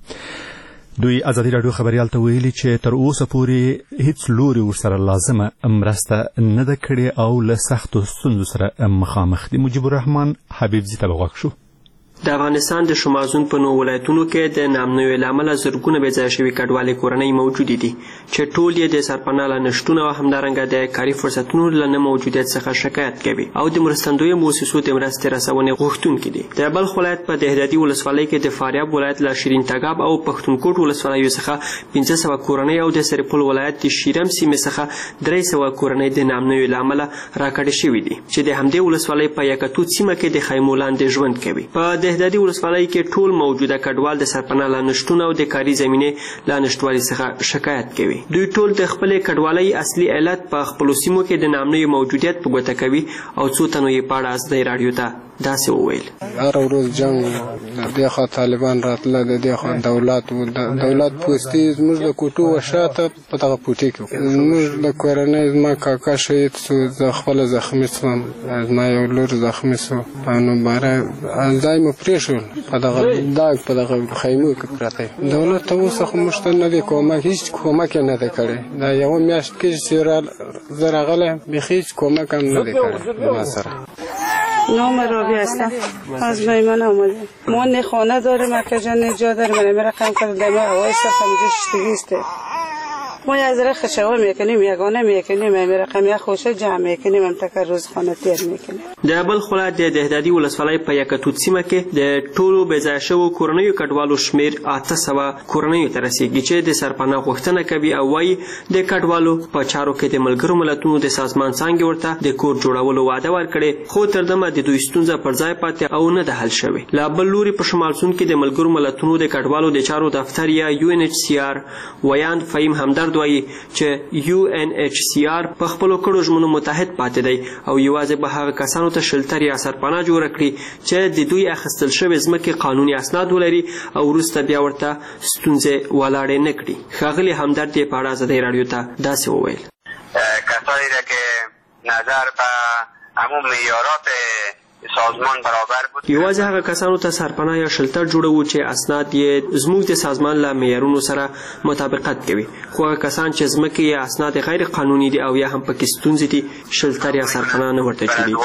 S1: دوی ازادي راډیو خبریال ته ویلي چې تر اوسه پورې هیڅ لوري ورسره لازمه مرسته نه ده کړې او له سختو ستونزو سره مخامخ دي. مجيب الرحمن حبیبزي ته غوږ شو.
S18: د افغانستان د شمال زون په نو ولایتونو کې د نامنوي لامل زرګونه بې ځای شوي کډوالي کورنۍ موجود دي چې ټول یې د سرپناه له نشټون او همدارنګه د کاري فرصتونو له نه موجودیت څخه شکایت کوي او د مرستندویه مؤسسو د مرستې رسونې غوښتونکي دي. د بلخ ولایت په دهدادي ولسوالۍ کې د فاریاب ولایت له شیرین تګاب او پښتونکوټ ولسوالیو څخه پنځه سوه کورنۍ او د سرپل ولایت د شیرم سیمې څخه درې سوه کورنۍ د نامنوي لامل راکړې شوي دي چې د همدې ولسوالۍ په یکتوت سیمه کې د خیمو لاندې ژوند کوي. په دهدادي ولسوالۍ کې ټول موجوده کډوال د سرپناه له نشټون او د کاري زمینې له نشټوالي څخه شکایت کوي. دوی ټول د خپلې کډوالۍ اصلي علت په خپلو سیمو کې د نامنوي موجودیت په ګوته کوي او څو تنو یې په اړه ازدی راډیو ته داسې وویل.
S10: هر ورځ جنګ د دې خوا طالبان راتله د دې خوا دولت دولت پوستي زموږ د کوټو وشاته په دغه پوټي کې زموږ د کورنۍ زما کاکا شهید سو زه خپله زخمي سوم زما یو لور زخمي سو نو باره ځای مو پرېښول په دغه داګ په دغه خیمو کې پراته دولت ته اوس خو موږ ته نه دی کومک هیڅ کومک نه دی کړی دا یوه میاشت کې چې زه راغلی بیخي هیڅ کومک هم نه دی کړی ما سره.
S19: نام رابی هستم از میمن آمده. ما نه خانه داریم اکا جان نه جا داریم من رقم کرده ما هوای سخم جشتگیسته ما از رخ خشوا میکنیم یگانه میکنیم من رقم یک خوشه جمع میکنیم هم تک روز خانه تیر میکنیم.
S18: د بلخ ولایت د دهدادي ولسوالۍ په یکتوت سیمه کې د ټولو بې ځایه شوو کورنیو کډوالو شمېر اته سوه کورنیو ته رسیږي چې د سرپناه غوښتنه کوي او وایي د کډوالو په چارو کې د ملګرو ملتونو د سازمان څانګې ورته د کور جوړولو وعده ورکړې خو تر دمه د دوی ستونزه پر ځای پاتې او نه ده حل شوې. لا بل لوري په شمال سون کې د ملګرو ملتونو د کډوالو د چارو دفتر یا یو ان ایچ سی آر ویاند فهیم همدرد وایي چې یو ان ایچ سی آر په خپلو کړو ژمنو متحد پاتې دی او یوازې به هغه کسانو ته شلتر یا سرپناه جوړه کړي چې د دوی اخیستل شوې ځمکې قانوني اسناد ولري او وروسته بیا ورته ستونزې ولاړې نه کړي. ښاغلي همدرد یې په اړه ازادۍ راډیو ته داسې وویل.
S20: کسانی را که نظر به همون معیارات سازمان برابر بود
S18: یوازې هغه کسانو ته سرپناه یا شلتر جوړوو چې اسناد یې زموږ د سازمان له معیارونو سره مطابقت کوي خو هغه کسان چې ځمکې یا اسناد غیر قانوني دي او یا هم پکې ستونزې دي شلتر یا سرپناه نه ورته کېږي.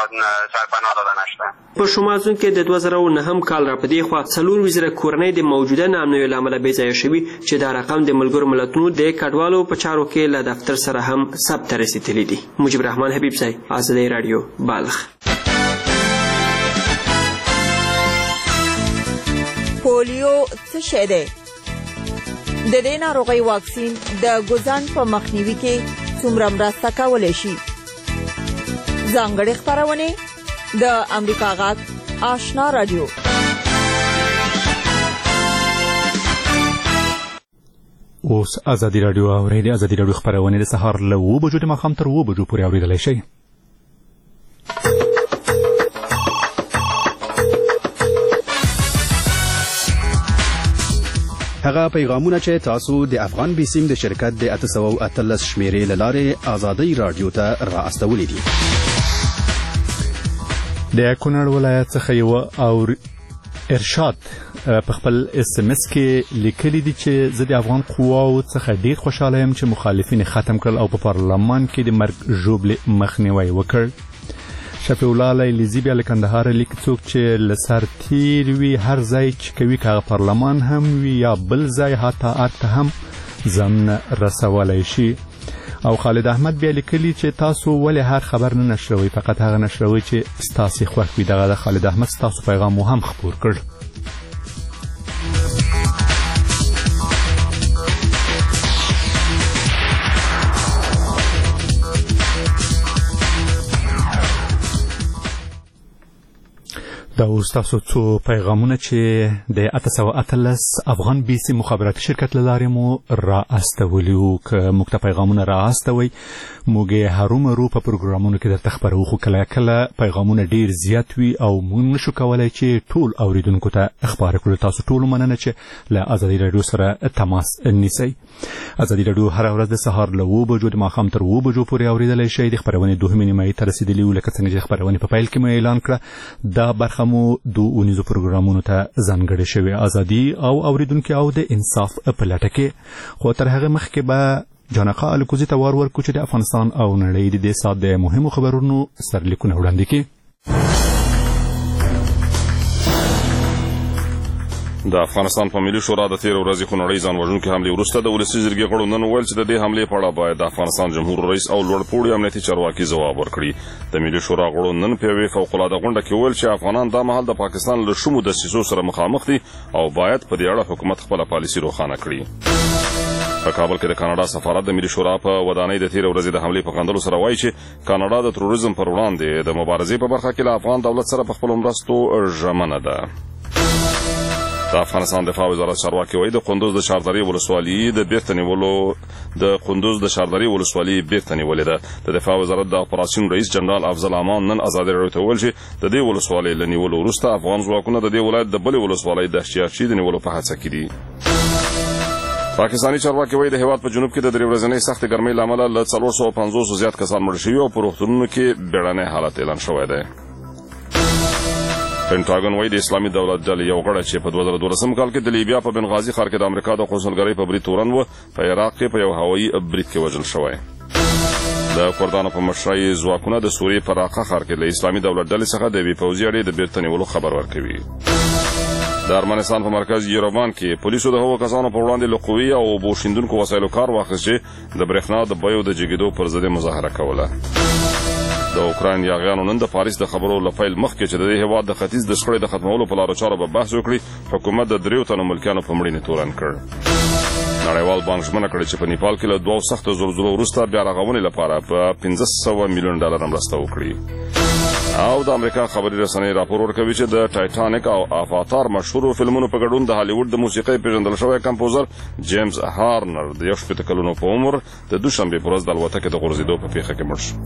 S18: په شمال زون کې د دوه زره او نهم کال را په دې خوا څلور وزره کورنۍ د موجوده نامنویو له امله بې ځایه شوي چې دا رقم د ملګرو ملتونو د کډوالو په چارو کې له دفتر سره هم ثبت ته رسېدلي دي. مجيب الرحمن حبیبزی، ازادۍ راډیو، بلخ.
S21: پولیو څه شی دی؟ د دې ناروغۍ واکسین د ګوزن په مخنیوي کې څومره مرسته کولی شي؟ ځانګړې خپرونې د امریکا غږ آشنا رادیو.
S1: اوس ازادي راډیو اورئ. د ازادي راډیو خپرونې د سهار له اوه بجو د ماښام تر اوه بجو پورې اورېدلی شئ.
S22: هغه پیغامونه چې تاسو د افغان بیسیم د شرکت د اته سوه اتلس شمیرې له لارې ازادۍ راډیو ته را استولي دي.
S1: د کونړ ولایت څخه یو او ارشاد په خپل اس ام اس کې لیکلي دي چې زه د افغان قواو څخه ډیر خوشاله یم چې مخالفین ختم کړل او په پارلمان کې د مرګ ژوبلې مخنیوی وکړ. شفیع الله لیلیزي بیا له کندهار لیک څوک چې له سر تیر وي هر ځای چې کوي که پارلمان هم وي یا بل ځای حتی ارته هم ځان رسولی شي. او خالد احمد بیا لیکلي چې تاسو ولې هر خبر نه نشروئ فقط هغه نشروئ چې ستاسې خوښ وي. دغه د خالد احمد ستاسو پیغام مو هم خپور کړ. دا اوس تاسو څو پیغامونه چې د اته سوه اتلس افغان بي سي مخابراتي شرکت له لارې مو را استولي وو. که موږ ته پیغامونه را استوئ موږ یې هرومرو په پروګرامونو کې درته خپروو، خو کله کله پیغامونه ډېر زیات وي او موږ نشو کولی چې ټول اوریدونکو ته خپاره کړو. تاسو ټولو مننه چې له ازادي راډیو سره تماس نیسئ. ازادي راډیو هره ورځ د سهار له اوه بجو د ماښام تر اوه بجو پورې اورېدلی شئ. د خپرونې دوهمې نیمایي ته رسېدلي وو، لکه څنګه چې خپرونې په پیل کې مو اعلان کړه. دا برخه مو دو اونیزو پروګرامونو ته ځانګړې شوې، ازادي او اوریدونکي او د انصاف په لټه کې. خو تر هغه مخکې به جانقه الکوزي ته وار ورکړو چې د افغانستان او نړۍ د دې ساعت د مهمو خبرونو سرلیکونه وړاندې کړي.
S5: د افغانستان په ملي شورا د تیر ورځې خونړۍ ځان وژونکې حملې وروسته د ولسي جرګې غړو نن وویل چې د دې حملې په اړه باید د افغانستان جمهور رئیس او لوړپوړي امنیتي چارواکي ځواب ورکړي. د ملي شورا غړو نن په یوې فوقالعاده غونډه کې وویل چې افغانان دا مهال د پاکستان له شومو دسیسو سره مخامخ دي او باید په دې اړه حکومت خپله پالیسي روښانه کړي. په کابل کې د کاناډا سفارت د ملي شورا په ودانۍ د تیر ورځې د حملې په غندلو سره وایي چې کاناډا د تروریزم پر وړاندې د مبارزې په برخه کې له افغان دولت سره په خپلو مرستو ژمنه ده. د افغانستان دفاع وزارت چارواکي وایي د قندوز د چاردرې ولسوالي د بیرته نیولو د قندوز د چاردرې ولسوالي بیرته نیولې ده. د دفاع وزارت د اپراسیون رئیس جنرال افضل امان نن ازادي راډیو ته وویل چې د دې ولسوالۍ له نیولو وروسته افغان ځواکونه د دې ولایت د بلې ولسوالۍ د شیاشي د نیولو په هڅه کې دي. پاکستاني چارواکي وایي د هېواد په جنوب کې د درې ورځنۍ سختې ګرمۍ له امله له څلور سوه پنځوسو زیات کسان مړه شوي او په روغتونونو کې بیړنی حالت اعلان شوی دی. پینټاګن وایي د اسلامي دولت ډلې یو غړی چې په دوه زره دولسم کال کې د لیبیا په بنغازي ښار کې د امریکا د قونسلګرۍ په برید تورن و په عراق کې په یو هوایي برید کې وژل شوی. د کردانو په مشرۍ ځواکونه د سوریې په راقه ښار کې له اسلامي دولت ډلې څخه د یوې پوځي اډې د بیرته نیولو خبر ورکوي. د ارمنستان په مرکز یروان کې پولیسو د هغو کسانو په وړاندې له قوي او اوبو شیندونکو وسایلو کار واخیست چې د برېښنا د بیو د جګېدو پر ضد مظاهره کوله. د اوکراین یاغیانو نن د پاریس د خبرو له پیل مخکې چې د دې هېواد د ختیځ د شخړې د ختمولو په لارو چارو به بحث وکړي، حکومت د دریو تنو ملکیانو په مړینې تورن کړ. نړیوال بانک ژمنه کړې چې په نیپال کې له دوو سختو زلزلو وروسته بیا رغونې لپاره په پنځه سوه میلیون ډالر مرسته وکړي. او د امریکا خبري رسنۍ راپور ورکوي چې د ټایټانیک او افاتار مشهورو فلمونو په ګډون د هالیوډ د موسیقۍ پیژندل شوی کمپوزر جیمز هارنر د یو شپېته کلونو په عمر د دوشنبې په ورځ د الوتکې د غورځېدو په پیښه کې مړ شو.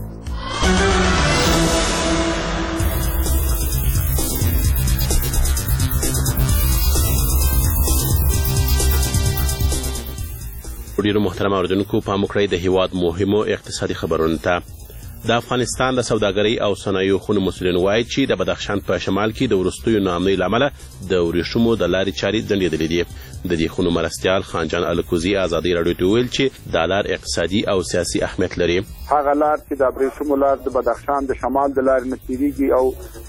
S2: ډیرو محترم اوریدونکو پام وکړئ د هیواد مهمو اقتصادي خبرونو ته. د افغانستان د سوداګرۍ او صنایعو خونو مسؤلین وایي چې د بدخشان په شمال کې د وروستیو ناامنۍ له امله د ورېښمو د لارې چارې ځنډېدلې دي. د دې خونو مرستیال خانجان الکوزي ازادي راډیو ته وویل چې دا لار اقتصادي او سیاسي اهمیت لري.
S4: هغه لار چې د ورېښمو لار د بدخشان د شمال د لارې نه تېرېږي او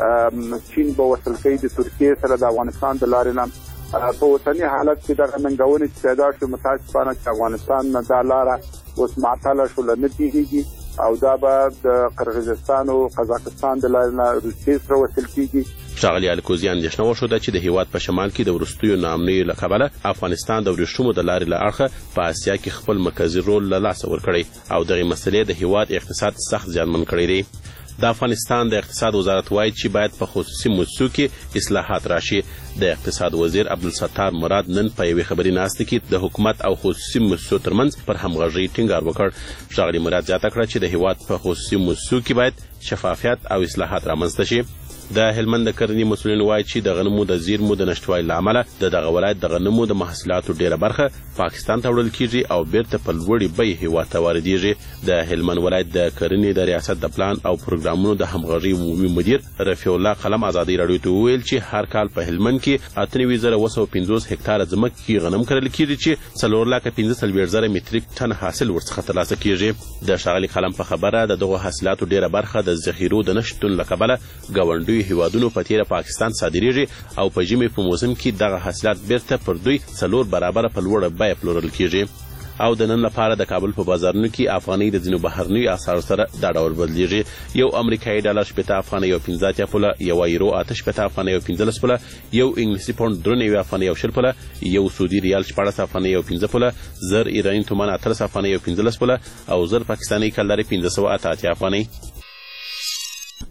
S4: چین به وصل کوي د ترکیې سره د افغانستان د لارې نه. په اوسني حالت کې دغه ننګونې چې پیدا شوې متاسفانه چې افغانستان نه دا لاره اوس معطله شوله نه تېرېږي او دا به د قرغیزستان او قزاقستان د لارې نه روسیې سره وصل کېږي.
S2: ښاغلي الکوزي اندېښنه وښوده چې د هېواد په شمال کې د وروستیو ناامنیو له کبله افغانستان د ورېښمو د لارې له اړخه په اسیا کې خپل مرکزي رول له لاسه ورکړی او دغې مسلې د هېواد اقتصاد سخت زیانمن کړی دی. د افغانستان د اقتصاد وزارت وایي چې باید په خصوصي موسسو کې اصلاحات راشي. د اقتصاد وزیر عبدالستار مراد نن په یوې خبري ناستې کې د حکومت او خصوصي موسسو ترمنځ پر همغږۍ ټینګار وکړ. ښاغلي مراد زیاته کړه چې د هېواد په خصوصي موسسو کې باید شفافیت او اصلاحات رامنځته شي. د هلمند د کرنې مسؤلین وایي چې د غنمو د زیرمو د نشتوالي له امله د دغه ولایت د غنمو د محصولاتو ډیره برخه پاکستان ته وړل کیږي او بیرته په لوړې بیې هېواد ته واردېږي. د هلمند ولایت د کرنې د ریاست د پلان او پروګرامونو د همغږۍ عمومي مدیر رفیع الله قلم ازادي راډیو ته وویل چې هر کال په هلمند کې اته نوي زره اوه سوه پنځوس هکتاره ځمکې کې غنم کرل کیږي چې څلور لکه پنځه څلوېښت زره متریک ټن حاصل ورڅخه ترلاسه کیږي. د ښاغلي قلم په خبره د دغو حاصلاتو ډیره برخه د ذخیرو د نه شتون له کبله ګاونډیو هېوادونو په تیره پاکستان صادریږي او په ژمي په موسم کې دغه حاصلات بیرته پر دوی څلور برابره په لوړه بیه پلورل کیږي. او د نن لپاره د کابل په بازارونو کې افغانۍ د ځینو بهرنیو اسعارو سره دا ډول بدلیږي. یو امریکایي ډالر شپېته افغانۍ او پنځه اتیا پوله، یو یورو اته شپېته افغانۍ او پنځلس پوله، یو انګلیسي پونډ درې نوي افغانۍ او شل پوله، یو سعودي ریال شپاړس افغانۍ او پنځه پوله، زر ایراني تومان اتلس افغانۍ او پنځلس پوله او زر پاکستاني کلدارې پنځه سوه اته اتیا افغانۍ.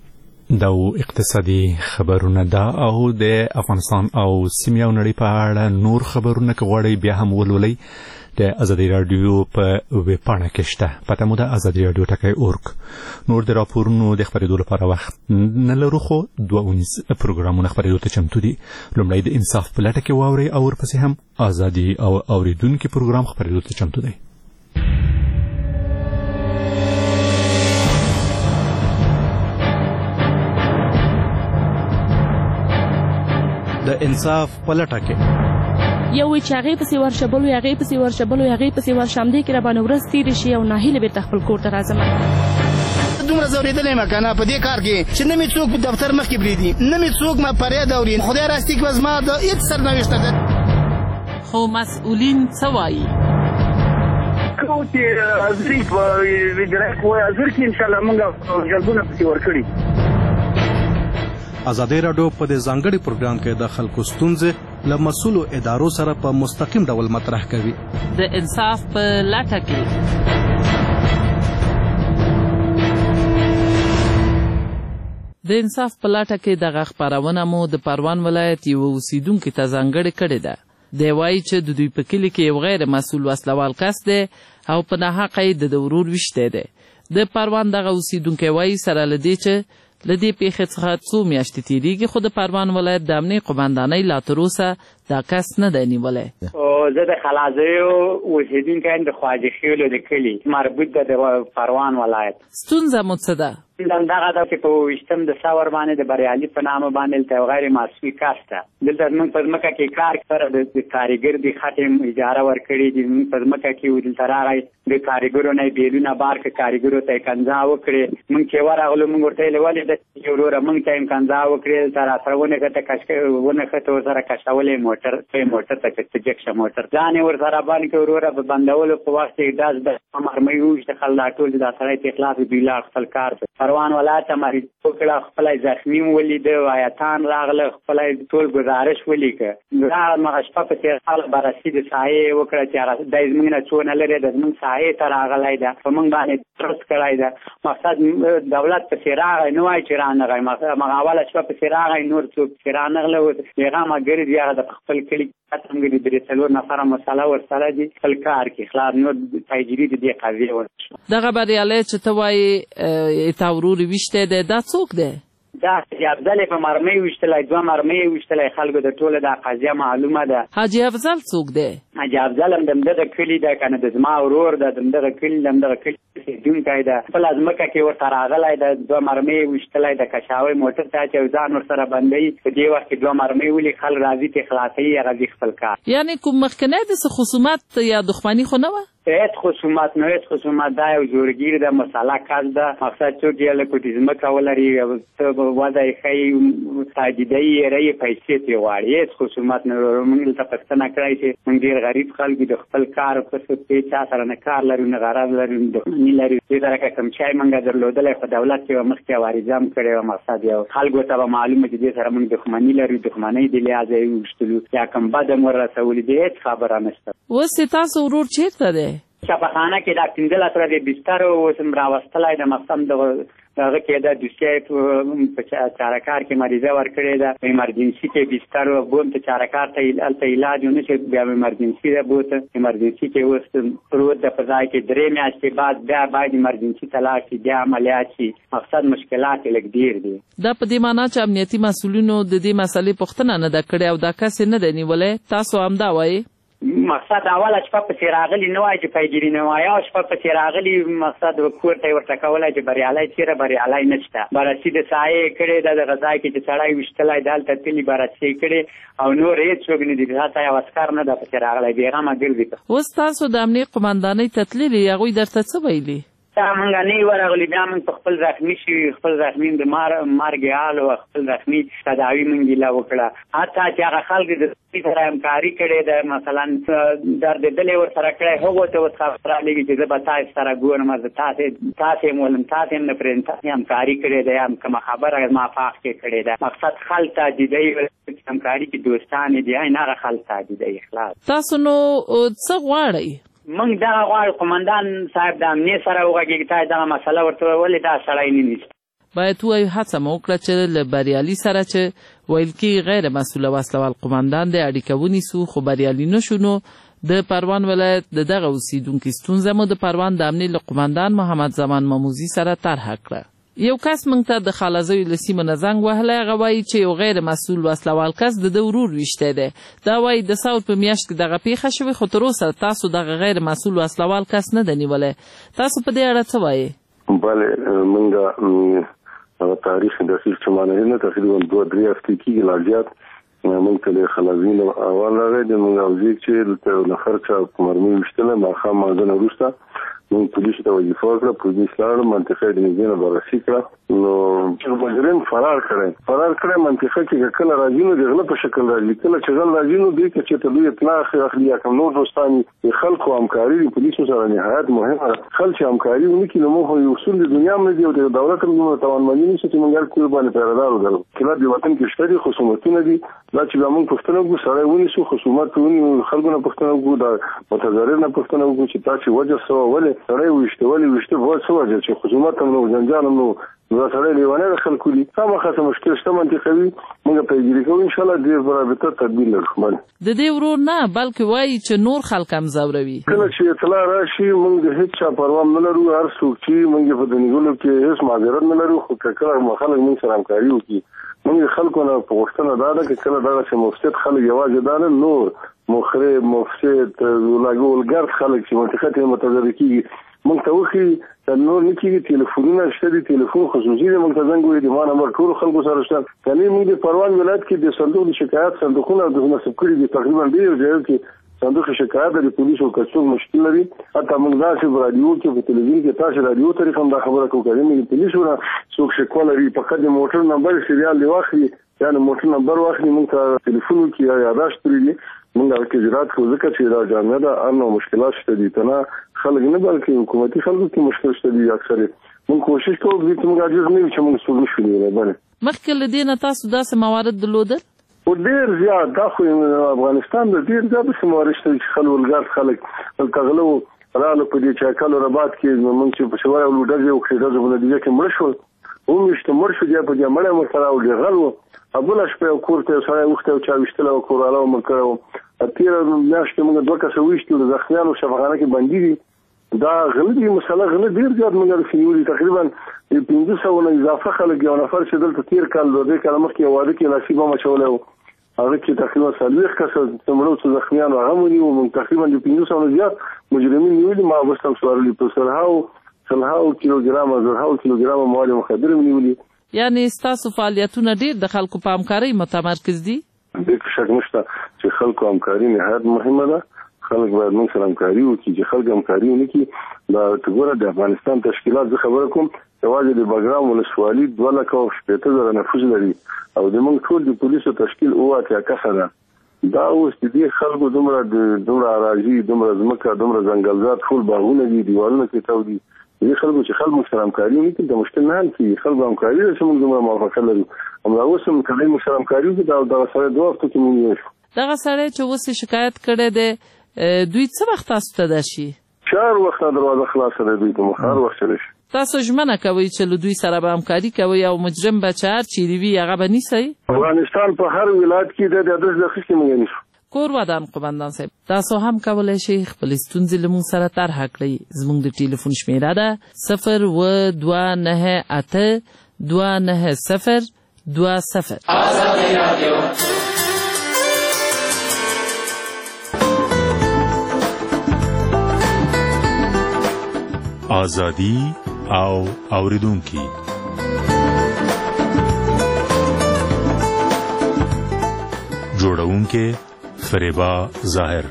S1: دا اقتصادي خبرونه دا او د افغانستان او سیمې او نړۍ په اړه نور خبرونه غواړي بیا هم ولولئ د ازادي رادیو په ویب پاڼه کې شته. پته مو ده ازادي رادیو ټکی اورګ. نور د راپورونو د خبرېدو لپاره وخت نه لرو خو دوه اونیز پروګرامونه خبرېدو ته چمتو دي. لومړی د انصاف په لټه کې واورئ او ورپسې هم ازادي او اوریدونکي پروګرام خبرېدو ته چمتو دی.
S22: د انصاف په لټه کې
S6: یو چې هغې پسې ورشه بل وي هغې پسې ورشه بل وي هغې پسې ورشه همدې کې راباندې ورځ تېرې شي او ناهیله بېرته خپل کور ته راځم.
S7: دومره ځورېدلی یم که نه په دې کار کې چې نه مې څوک په دفتر مخکې پرېږدي نه مې څوک ما فریاد اوري. خدای راستي که زما د هېڅ سرنوشته ده.
S23: خو مسؤلین څه وایي؟
S3: کوم چې حاضري په وجرایت وایي حاضر کې انشاءالله موږ جلبونه پسې ورکړي.
S22: ازادي رادیو په دې ځانګړي پروګرام کې د خلکو ستونزې له مسؤلو ادارو سره په مستقیم ډول مطرح کوي.
S23: د انصاف په لټه کې د انصاف په لټه کې دغه خپرونه مو د پروان ولایت یو اوسیدونکي ته ځانګړې کړې ده. دی وایي چې د دوی په کلي کې یو غیر مسؤل وسلوال کس دی او په ناحقه یې د ورور ویشتی دی. د پروان دغه اوسیدونکی وایي سره له دې چې له دې پیښې څخه څو میاشتې تېرېږي خو د پروان ولایت د امنیې قومندانۍ لا تراوسه دا کس نه دی نیولی.
S24: زه د خلازیو اوسېدونکی یم د خواجه خیلو د کلي مربوط ده د پروان ولایت.
S23: ستونزه مو څه ده؟
S24: همدغه ده چې په اوویشتم د ثور باندې د بریالي په نامه باندې دلته یو غیر معصومي کس ده. دلته زموږ په ځمکه کې کار سره د کارګر د خټې اجاره ورکړې دي. زموږ په ځمکه کې دلته راغی د کارګرو نه یې بیلونه بار کړه کارګرو ته یې کنځا وکړې. موږ چې ورغلو موږ ورته ویلې ولې داسې چې وروره موږ ته یې کنځا وکړې دلته راسره ونښته ونښته ورسره کشولې موټر موټر ته چې جګ شه موټر ځان یې ورسره بند کړه وروره په بندولو په وخت کې ډز د مرمۍ وویشته خل دا ټول دا سړی ته خلاص دوی لاړ خپل کار ته. پروان ولایت ته مریض وکړه خپلی زخمي م ولیده وایتان راغله خپلی ټول ګزارش ولیکه. همغه شپه په تېر کال بررسي د ساحې وکړه چې دی زموږ نه څونه لرې ده زموږ ساحې ته راغلی ده په موږ باندې ترس کړی ده. مقصد دولت پسې راغی نه وایي چې رانغی همغه اوله شپه پسې راغی نور څوک پسې رانغله هغه ملګري دي هغه د خپل کلي اتمګري درې څلور نفره مسله ورسره دي خپل کار کې خلاص نور تجربې د دې قضیې ورشو.
S23: دغه بریالی چې ته وایې تا ورور ویشتی دی دا څوک دی؟
S24: دا حاجي افضل په مرمۍ ویشتلی دوه مرمۍ ویشتلی خلکو د ټوله دا قضیه معلومه ده.
S23: حاجي افضل څوک دی؟
S24: حاجي افضل هم د همدغه کلي ده که نه د زما ورور ده د همدغه کلي د همدغه کلي اوسېدونکی ده. خپله ځمکه کې ورته راغلی ده دوه مرمۍ ویشتلی د کشاوی موټر ته چې ځان ورسره بندوي په دې وخت کې دوه مرمۍ ولي خل راځي ترې خلاصوي هغه ځي خپل کار.
S23: یعنې کوم مخکنی داسې خصومت یا دښمني خو نه وه؟
S24: هیڅ خصومت نه هیڅ خصومت دا یو جوړګیر ده مسله کس ده مقصد څوک یې لکه د ځمکه ولري ته وضع یې ښایي تاجیده یې رایې پیسې ترې غواړي هیڅ خصومت نه لرو. موږ دلته پوښتنه کړی چې موږ ډېر غریب خلک د خپل کار پسې چا سره نه کار لرو نه غرض لرو نه دښمني لرو. دې سره که کوم شی موږ درلودلی خو دولت کې به مخکې عوارضه هم کړې وه مقصد یو خلکو ته به معلومه چې دې سره موږ دښمني لرو دښمنۍ د لحاظه یې وویشتلو یا کوم بد هم وررسولي دې هیڅ خبره نشته.
S23: اوس یې تاسو ورور چېرته دی؟
S24: چاپخانه کې دا پنځه لس ورځې بستر اوس هم راوستلی د مقصد دغه هغه کې دا دوسیه په چارهکار کې مریضه ورکړې ده په ایمرجنسي کې بستر بوم ته چارهکار ته هلته علاج ونه شي بیا ایمرجنسي ده بوته ایمرجنسي کې اوس پروت ده په ځای کې درې میاشتې بعد بیا باید ایمرجنسي ته لاړ شي بیا عملیات شي مقصد مشکلات یې لږ ډېر دي.
S23: دا په دې معنا چې امنیتي مسؤلینو د دې مسلې پوښتنه نه ده کړې او دا کس یې نه دی نیولی تاسو همدا وایي؟
S24: مقصد اوله شپه پسې راغلي نه وایي چې پیګیري نه وایي او شپه پسې راغلي مقصد کور ته یې ورته کولی چې بریالی چېرې بریالی نشته. بررسي د ساحې یې کړې ده دغه ځای کې چې سړی ویشتلی ده هلته تلي بررسي یې کړې او نور هېڅ څوک نه دي هلته یو عسکر نه ده پسې راغلی بېغمه ګرځي.
S23: اوس تاسو د امنیې قومندانۍ ته تللي هغوی درته څه ویلي؟
S24: موږ نه یې ورغلي بیا موږ په خپل زخمي شوي خپل زخمي د مرګ حال او خپل زخمي تداوي موږ ګیله وکړه حتی چې هغه خلک د دوی سره همکاري کړې ده مثلا دردېدل یې ورسره کړی هغو ته اوس خبر رالېږي چې زه به تاسې سره ګورم زه تاسې تاسې یې ولم تاسې هم نه پرېږدم تاسې همکاري کړې ده یا کومه خبره ما فاق کې کړې ده مقصد خل تهدیدوي همکاري کې دوستانې دي این هغه خل تهدیدوي خلاص.
S23: تاسو نو څه غواړئ؟
S24: موږ دغه غواړو قومندان صاحب د امنیې سره وغږېږي تا دغه مسله ورته ولې دا سړی نه نیسي.
S23: باید وایو هڅه مو وکړه چې له بریالي سره چې ویل کېږي غیر مسؤله وسلوال قومندان دی اړیکه ونیسو، خو بریالي نه شو. نو د پروان ولایت د دغه اوسیدونکي ستونزه مو د پروان د امنیې له قومندان محمد زمان ماموزي سره طرحه کړه. یو کس موږ ته د خالزیو له سیمې نه زنګ وهلی، هغه وایي چې یو غیر مسؤل وسلوال کس د ده ورور ویشتی دی. دا وایي د ساوت په میاشت کې دغه پیښه شوې، خو تر اوسه تاسو دغه غیر مسؤل وسلوال کس نه دی نیولی. تاسو په دې اړه څه وایي؟
S8: بله، موږ هغه تاریخ دقیق چې معنی نه تقریبا دوه درې هفتې کېږي لا زیات موږ ته د خلازین اول راغی د موږ اوزیک چې نفر چا مرمي ویشتله ماښام مازدن وروسته موږ پولیسو ته وظیفه ورکړه. پولیس لاړل، منطقه د نږدې نه بررسي کړه. نو مجرم فرار کړی فرار کړی منطقه کې کله راځي نو د غله په شکل راځي، کله چې غل راځي نو دوی که چېرته دوی اطلاع اخلي یا کوم نور دوستان د خلکو همکاري د پولیسو سره نهایت مهمه ده. خلک چې همکاري ونه کړي نو موږ یو اصول د دنیا هم نه دي او د دولت هم دومره توانمندي نشته چې موږ هر کور باندې پیرهدار ودرو. کله د وطن کې شته دي خصومتونه دي، دا چې موږ پوښتنه وکړو سړی ونیسو، خصومت ونیو، خلکو نه پوښتنه وکړو، د متضرر نه پوښتنه وکړو چې تا چې وجه څه وه، ولې سړی ویشته، ولې ویشته، باید څه وجه چې خصومت هم نه و، جنجال هم نه و، نو دا سړی لیونی د خلکو دي. خامخا څه مشکل شته منطقوي موږ پیګیري کوو، انشاءالله دې په رابطه تدبیر لرو.
S23: د دې ورور نه بلکې وایي چې نور خلک هم ځوروي.
S8: کله چې اطلاع راشي موږ د هېڅ چا پروا نه لرو، هر څوک چې موږ په د نیولو کې هېڅ معذرت نه لرو، خو که کله خلک موږ سره همکاري وکړي موږ خلکو نه پوښتنه دا ده چې کله دغه چې مفسد خلک یوازې دا نه، نور مخرب مفسد ولګرد خلک چې منطقه ته متضرر کېږي موږ ته وښي نور نه کېږي. تلیفونونه شته دي، تلیفون خصوصي دی، موږ ته زنګ ووایي د ما نمبر ټولو خلکو سره شته. کنې موږ د پروان ولایت کې د صندوق د شکایت صندوقونه نصب کړي دي، تقریبا ډېر ځایو کې صندوق شکایت د پولیسو که څوک مشکل لري. حتی موږ داسې په راډیو کې په تلویزیون کې تاسو راډیو طریقه هم دا خبره کوو که زموږ د پولیسو نه څوک شکوه لري فقط د موټر نمبر سریال دې واخلي یا د موټر نمبر واخلي موږ ته تلیفون وکړي یا یاداشت کړي دي، موږ هغه کې اجرات کوو ځکه چې دا جامعه ده هر نوع مشکلات شته دي، ته نه خلک نه بلکې حکومتي خلکو کې مشکل شته دي. اکثر موږ کوشش کوو چې موږ عاجز نه یو چې موږ څوک نشو نیولی.
S23: مخکې له دې نه تاسو داسې موارد درلودل؟
S8: او ډېر زیات، دا خو افغانستان د ډېر زیات داسې موارد شته چې خلک ولګار خلک دلته غله وو راغله په دې چاکل رباط کې موږ چې په شوای او ډزې وکړې ډزې په نتیجه کې مړه شول، وویشته مړ شو، بیا په دې مړی مړ سره او ډېر غل وو. بله شپه یو کور ته یو سړی اوښتی او چا ویشتلی و، کور والا مړ کړی و. تېره میاشت موږ دوه کسه ویشتي د زخمیانو شفاخانه کې بندي دي. دا غله دي، مسله غله ډېر زیات موږ رسې نیولي، تقریبا پنځه سوه نه اضافه خلک یو نفر چې دلته تېر کال دوه درې کاله مخکې یو واده کې نصیب هم اچولی و، هغه کې تقریبا څلوېښت کسه څه مړه څه زخمیان هغه هم ونیو. موږ تقریبا د پنځه سوه نه زیات مجرمین نیولي، ما اوس هم سپارلي په سلهاو سلهاو کیلوګرامه زرهاو کیلوګرامه مواد مخدر هم نیولي.
S23: یعنې ستاسو فعالیتونه ډېر د خلکو په همکارۍ متمرکز دي؟
S8: هېڅ شک نشته چې خلکو همکاري نهایت مهمه ده. خلک باید موږ سره همکاري وکړي، چې خلک همکاري ونه کړي دا ته ګوره د افغانستان تشکیلات زه خبره کوم یوازې د بګرام ولسوالي دوه لکه او شپېته زره نفوس لري او د موږ ټول د پولیسو تشکیل اووه اتیا کسه ده. دا اوس د دې خلکو دومره دومره اراضي، دومره ځمکه، دومره ځنګلزاد، ټول باغونه دي، دیوالونه پرې تاو دي. دې خلکو چې خلک موږ سره همکاري ونه کړي د مشکل نه حل کېږي. خلکو همکاري ده چې موږ دومره موافقه لرو. همدا اوس هم کله موږ سره همکاري وکړي دا دغه سړی دوه هفتو کې موږ نیول شو.
S23: دغه سړی چې اوس شکایت کړی دی دوی څه وخت تاسو ته درشي؟
S8: چار وخت دروازه خلاصه ده دوی ته مخ هر وخت راشي.
S23: تاسو ژمنه کوئ چې له دوی سره به همکاري کوئ او مجرم به چې هر چیرې وي هغه به نیسئ؟
S8: افغانستان په هر ولایت کې د ادرس د اخیستې موږ نیسو.
S23: کور ودان قومندان صاحب، تاسو هم کولی شئ خپلې ستونزې له موږ سره طرحه کړئ. زموږ د ټلیفون شمېره ده صفر اووه دوه نهه اته دوه نهه صفر دوه صفر.
S11: ازادي راډیو ازادي او اوریدونکي جوړونکي فریبا ظاهر.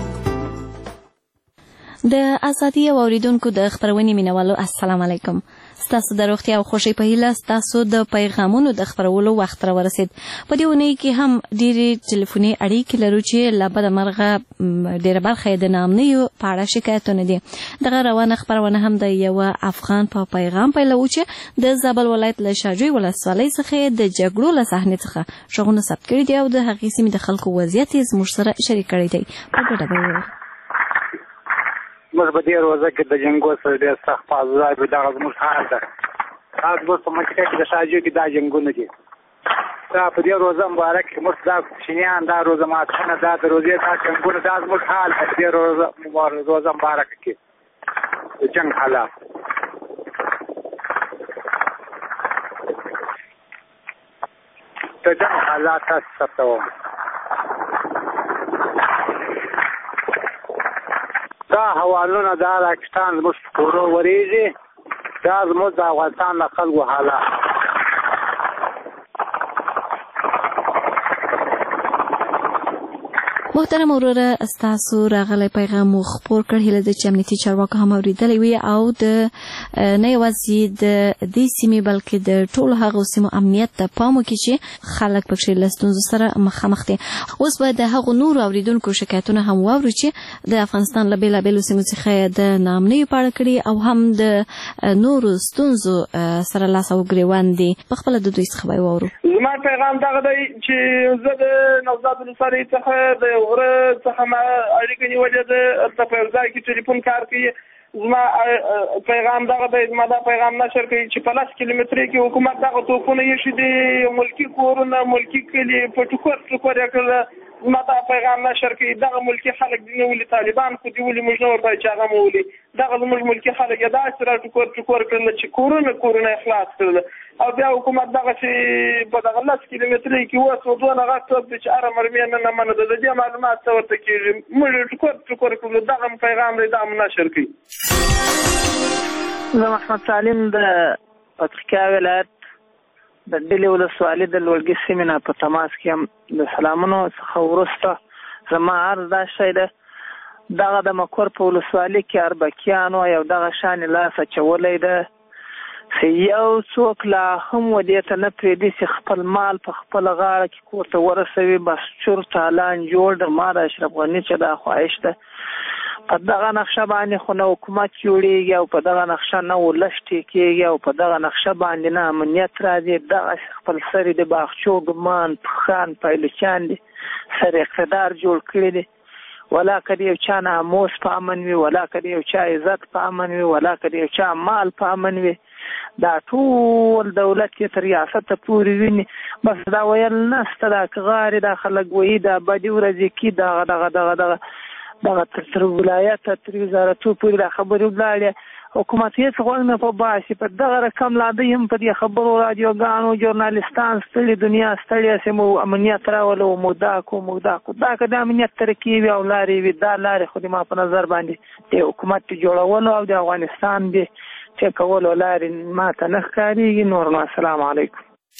S12: د ازادي اوریدونکو د خبرونې مینوالو السلام علیکم.
S9: ستاسو د روغتیا او خوښۍ په هیله ستاسو د پیغامونو د خپرولو وخت را ورسید. په دې اونۍ کې هم ډېرې ټلیفوني اړیکې لرو چې له بده مرغه ډېره برخه یې د ناامنیو په اړه شکایتونه دي. دغه روانه خپرونه هم د یوه افغان په پیغام پیل و چې د زابل ولایت له شاجوی ولسوالۍ څخه د جګړو له صحنې څخه غږونه ثبت کړي دي او د هغې سیمې د خلکو وضعیت یې زموږ سره شریک کړی دی. په ګډه به ووایو.
S24: موږ په دې روزه کې د جنګو سره ډېر سخت عذاب وي. دغه زموږ حال ده. تاسو اوس په منطقه کې د شاجوی کې دا جنګونه دي. دا په دې روزه مبارک کې موږ دا کوچنیان دا روزه ماتونه دا د روزې دا جنګونه دا زموږ حال په دې روزه روزه مبارک کې د جنګ حالات. د جنګ حالات تاسو ثبتوم. دا حوالونه دا راکستان زموږ په کورو ورېږي. دا زموږ د افغانستان د خلکو حالات.
S9: محترم وروره ستاسو راغلی پیغام مو خپور کړ. هیله ده چې امنیتي چارواکو هم اورېدلی وي او د نه یوازې د دې سیمې بلکې د ټولو هغو سیمو امنیت ته پام وکړي چې خلک پکې له ستونزو سره مخامخ دي. اوس به د هغو نورو اورېدونکو شکایتونه هم واورو چې د افغانستان له بېلابېلو سیمو څخه د ناامنیو په اړه کړي او هم د نورو ستونزو سره لاس او ګرېوان دي. په خپله د دوی څخه به یې واورو.
S3: زما پیغام دغه دی چې زه د نوزاد ولسوالۍ څخه د غره څخه ما اړیکه نیولې ده. هلته په یو ځای کې ټلیفون کار کوي. زما پیغام دغه دی زما دا پیغام نشر کوي چې په لس کیلومترۍ کې حکومت دغه توپونه ایښي دي. ملکي کورونه ملکي کلي په ټوکر ټوکر یې کړله. زما دا پیغام نشر کوي. دغه ملکي خلک دي نه ولي طالبان خو دي ولي موږ نه ورته چې هغه مو ولي. دغه زموږ ملکي خلک یې داسې را ټوکر ټوکر کړله چې کورونه کورونه یې خلاص کړله. او بیا حکومت دغه چې په دغه لس کیلومترۍ کې اوس و دونه غټ توپ دی چې هره مرمۍ نه نه منه ده. د دې معلومات څه ورته کېږي. موږ ټوکر ټوکر کړلو. دغه پیغام دی دغه نشر کوي.
S12: زه محمد سالم د پکتیکا ولایت د ډلې ولسوالۍ د لوړګي سیمې نه په تماس کې یم. د سلامونو څخه وروسته زما عرض دا شی ده دغه د مکور په ولسوالۍ کې اربکیانو یو دغه شانې لاس اچولی ده چې یو څوک لا هم ودې ته نه پرېږدي چې خپل مال په خپله غاړه کې کور ته ورسوي. بس چور تالان جوړ د ما د اشرف غني چې دا خواهش ده په دغه نقشه باندې خو نه حکومت جوړېږي او په دغه نقشه نه ولس ټیکېږي او په دغه نقشه باندې نه امنیت راځي. دغه خپل سر د باغچو ګمان پخان پایلوچان دي سر اقتدار جوړ کړي دي. ولا که د یو چا ناموس په امن وي ولا که د یو چا عزت په امن وي ولا که د یو چا مال په امن وي. دا ټول دولت یې تر ریاسته پورې ویني. بس دا ویل نسته دا که غاړې دا خلک وایي دا بدې ورځې کې دغه دغه دغه دغه دغه تر تر ولایته تر وزارتو پورې دا خبرې ولاړې. حکومت هېڅ غوږ نه په باسي. په دغه رقم لا دوی هم په دې خبرو راډیوګانو ژورنالستان ستړي دنیا ستړې سې مو امنیت راولو موږ دا کو موږ دا کو. دا که د امنیت ترکیب وي او لارې وي دا لارې خو د ما په نظر باندې د حکومت جوړولو او د افغانستان د چې کولو لارې ما ته نه ښکارېږي. نور نو السلام علیکم.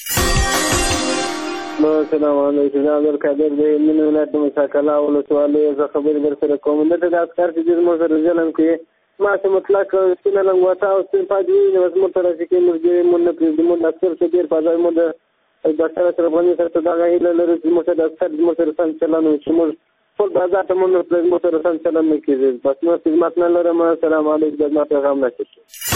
S13: السلام علیکم. زه عبدالقادر د هلمند ولایت د مساکلا ولسوالۍ زه خبرې در سره کوم. دلته د عسکر چې ډېر موږ سره ظلم کوي. ما چې مطلق سپینه لنګوټه او سپین پاج وي نو زموږ ته راشي کوي موږ دې مونږ نه پرېږدي. موږ د عسکر څخه ډېر په ځای موږ د ډاکټر اشرف غني سره دغه هیله لرو چې موږ د عسکر زموږ سره سم چلند وشي. موږ ټول بازار ته موږ نه پرېږدو. موږ سره سم چلند نه کېږي. بس نور خدمت نه لرم. السلام علیکم. دا زما پیغام نشي.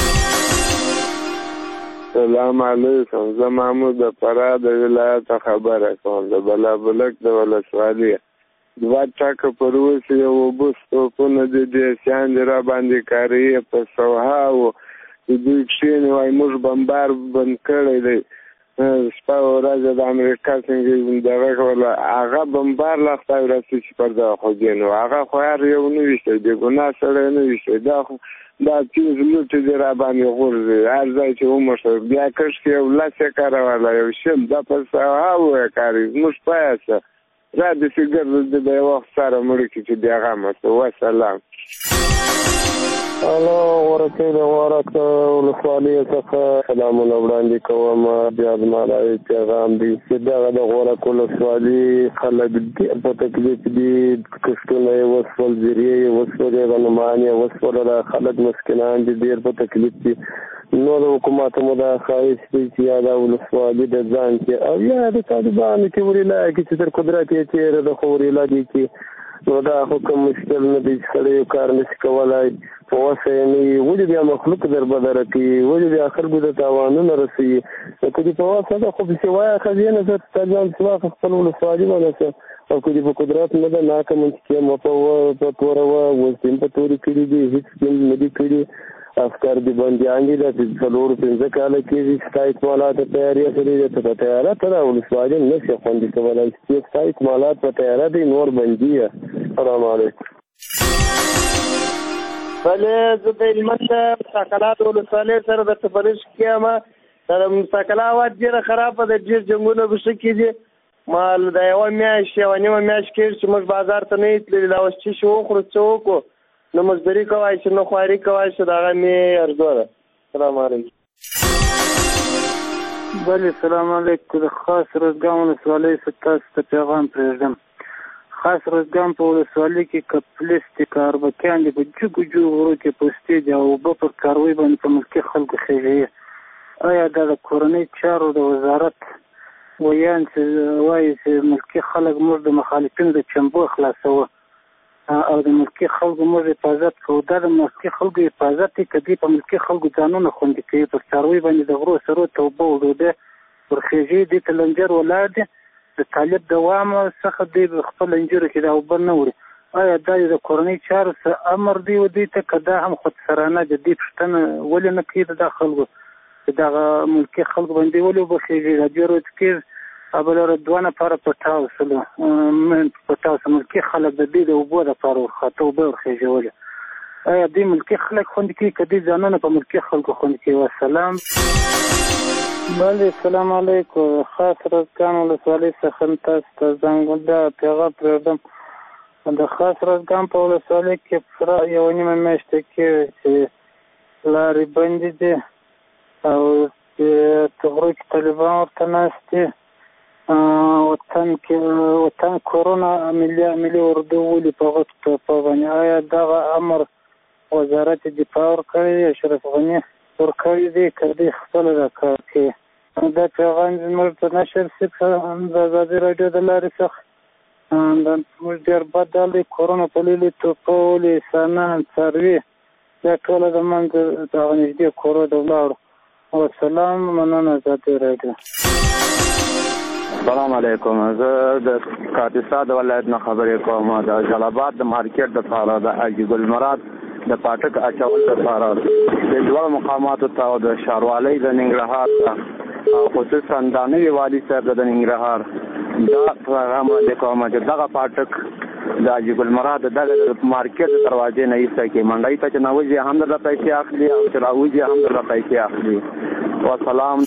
S14: سلام علیکم. زه محمود د فراه د ولایت خبره کوم. د بلابلک د ولسوالۍ دوه ټکه پر اوس یو اوبه توپونه د دیسیان را باندې کاریې په سوهاو د دوی کښېني وایي موږ بمبار بند کړی دی. شپه ورځ د امریکا څنګه دغه کوله هغه بمبار لا خدای راسي چې پر دغه خوږې نو هغه خو هر یو نه ویشتی بېګناه سړی نه ویشتی. دا خو دا چیز لوټې دې را باندې غورځي. هر ځای چې وموښته بیا کښ کې یو لس یې کاروله یو شل دا په سوهاو یې کاري. زموږ پایه څه را د فکر د یو وخت سره مړ کړي چې بیا غم وسته. وسلام.
S25: الو
S14: غورکۍ د غورک ولسوالۍ څخه سلامونه وړاندې کوم. بیا زما دا پیغام دی چې دغه د غورک ولسوالۍ خلک ډېر په تکلیف دي. کښتونه یې وسول، زیرې یې وسولې، غنمان یې وسوله، خلک مسکینان دي، ډېر په تکلیف دي. نو د حکومت مو دا خواهش دی چې یا دا ولسوالي د ځان کې او یا د طالبانو کې وریلا کې چې تر قدرت یې تېره ده خو وریلا دي کې نو دا حکم مشکل نه دی چې سړی یو کار نشي کولی. په وسه یې نه وي، ولې بیا مخلوق در بدره کوي، ولې بیا خلکو ته تاوانونه رسوي. نو که دې په وسه ده خو پسې وایه ښځې نه زه تا ځان سلاخه خپل ولسوالي باندې شه او که دې په قدرت نه ده ناکه منطقې مه په توروه. اوس دې په تورې کړي دي، هېڅ دې نه دي کړي. افکار دي بندیان دي د څلورو پنځه کاله کېږي چې ستا اکمالات ته تیاري اخلي دي. ته په تیاره ته دا ولسوالي نشي خوندي کولی چې ستا اکمالات په تیاره دی، نور بندي یې. السلام علیکم.
S13: بلې زه د هلمند د مساکلات ولسوالۍ سره د تفرش کې یم. د مساکلا هوا ډېره خرابه ده، ډېر جنګونه پکې کېدي. ما د یوه میاشت یوه نیمه میاشت کېږي چې موږ بازار ته نه یو تللي. دا اوس چې شي وخورو څه وکړو، نه مزدوري کوای شي نه خواري کوای شي. د هغه مې ارزو ده. السلام علیکم.
S10: بلې سلام علیکم. د خاص روزګان ولسوالۍ څخه تاسو ته پیغام پرېږدم. خاص روزګان په ولسوالۍ کې که پولیس دي که اربکیان دي په جګو جګو غرو کې پوستې دي او اوبه پر کاروي باندې په ملکي خلکو خېژوي. آیا دا د کورنۍ چارو د وزارت ویان چې وایي چې ملکي خلک موږ د مخالفینو د چمبو خلاصوه او د ملکي خلکو موږ حفاظت کوو، دا د ملکي خلکو حفاظت دی که دوی په ملکي خلکو ځانونه خوندي کوي؟ پر څاروي باندې د غرو سرو ته اوبه او ډوډۍ ورخېژي، دوی ته لنجر ولاړ دي. د طالب دوام څخه دوی خپل لنجرو کې دا اوبه نه وړي. آیا دا د کورنۍ چارو څه امر دی و دوی ته که دا هم خودسرانه د دې پوښتنه ولې نه کوي د دا خلکو چې دغه ملکي خلکو باندې ولې اوبه خېژي؟ دا دوی ورځ کې بله دوه نفره پټاو سلو پټاو سه ملکي خلک د دوی د اوبو دپاره ورخاته اوبه ورخېژولې. آیا دوی ملکي خلک خوندي کوي که دوی ځانونه په ملکي خلکو خوندي کوي؟ وسلام. بلې سلام علیکم. خاص روزګان ولسوالۍ څخه تاسو ته زنګ دا پیغام پرېږدم. د خاص روزګان په ولسوالۍ کې پوره یوه نیمه میاشته کېږي چې لارې بندې دي او په غرو کې طالبان ورته ناست دي. وطن کې وطن کورونا ملي ملي اردو ولي په غوټ په باندې. آیا دغه امر وزارت دفاع ورکړی دی، اشرف غني ورکړی دی که دوی خپله دا کار کوي؟ دا پیغام زموږ په نشر سي د ازادي راډیو د لارې څخه دا موږ ډېر بد حال دی. کورونا په لیلې توپولې انسانان څاروي دا ټوله د منځه دغه نږدې کورو ته ولاړو. وسلام. مننه ازادي راډیو.
S15: السلام علیکم. زه د کاپیسا د ولایت نه خبرې کوم. د جلال آباد د مارکیټ دپاره د حاجي ګل مراد د پاټک اچول دپاره د دواړو مقاماتو ته او د ښاروالۍ د ننګرهار ته او خصوصا د نوي والي صاحب د ننګرهار دا پیغام وړاندې کوم چې دغه پاټک د حاجي ګل مراد دغه مارکیټ د دروازې نه ایسته کړي. منډۍ ته چې نوځي هم درله پیسې اخلي او چې راوځي هم درله پیسې اخلي. وسلام.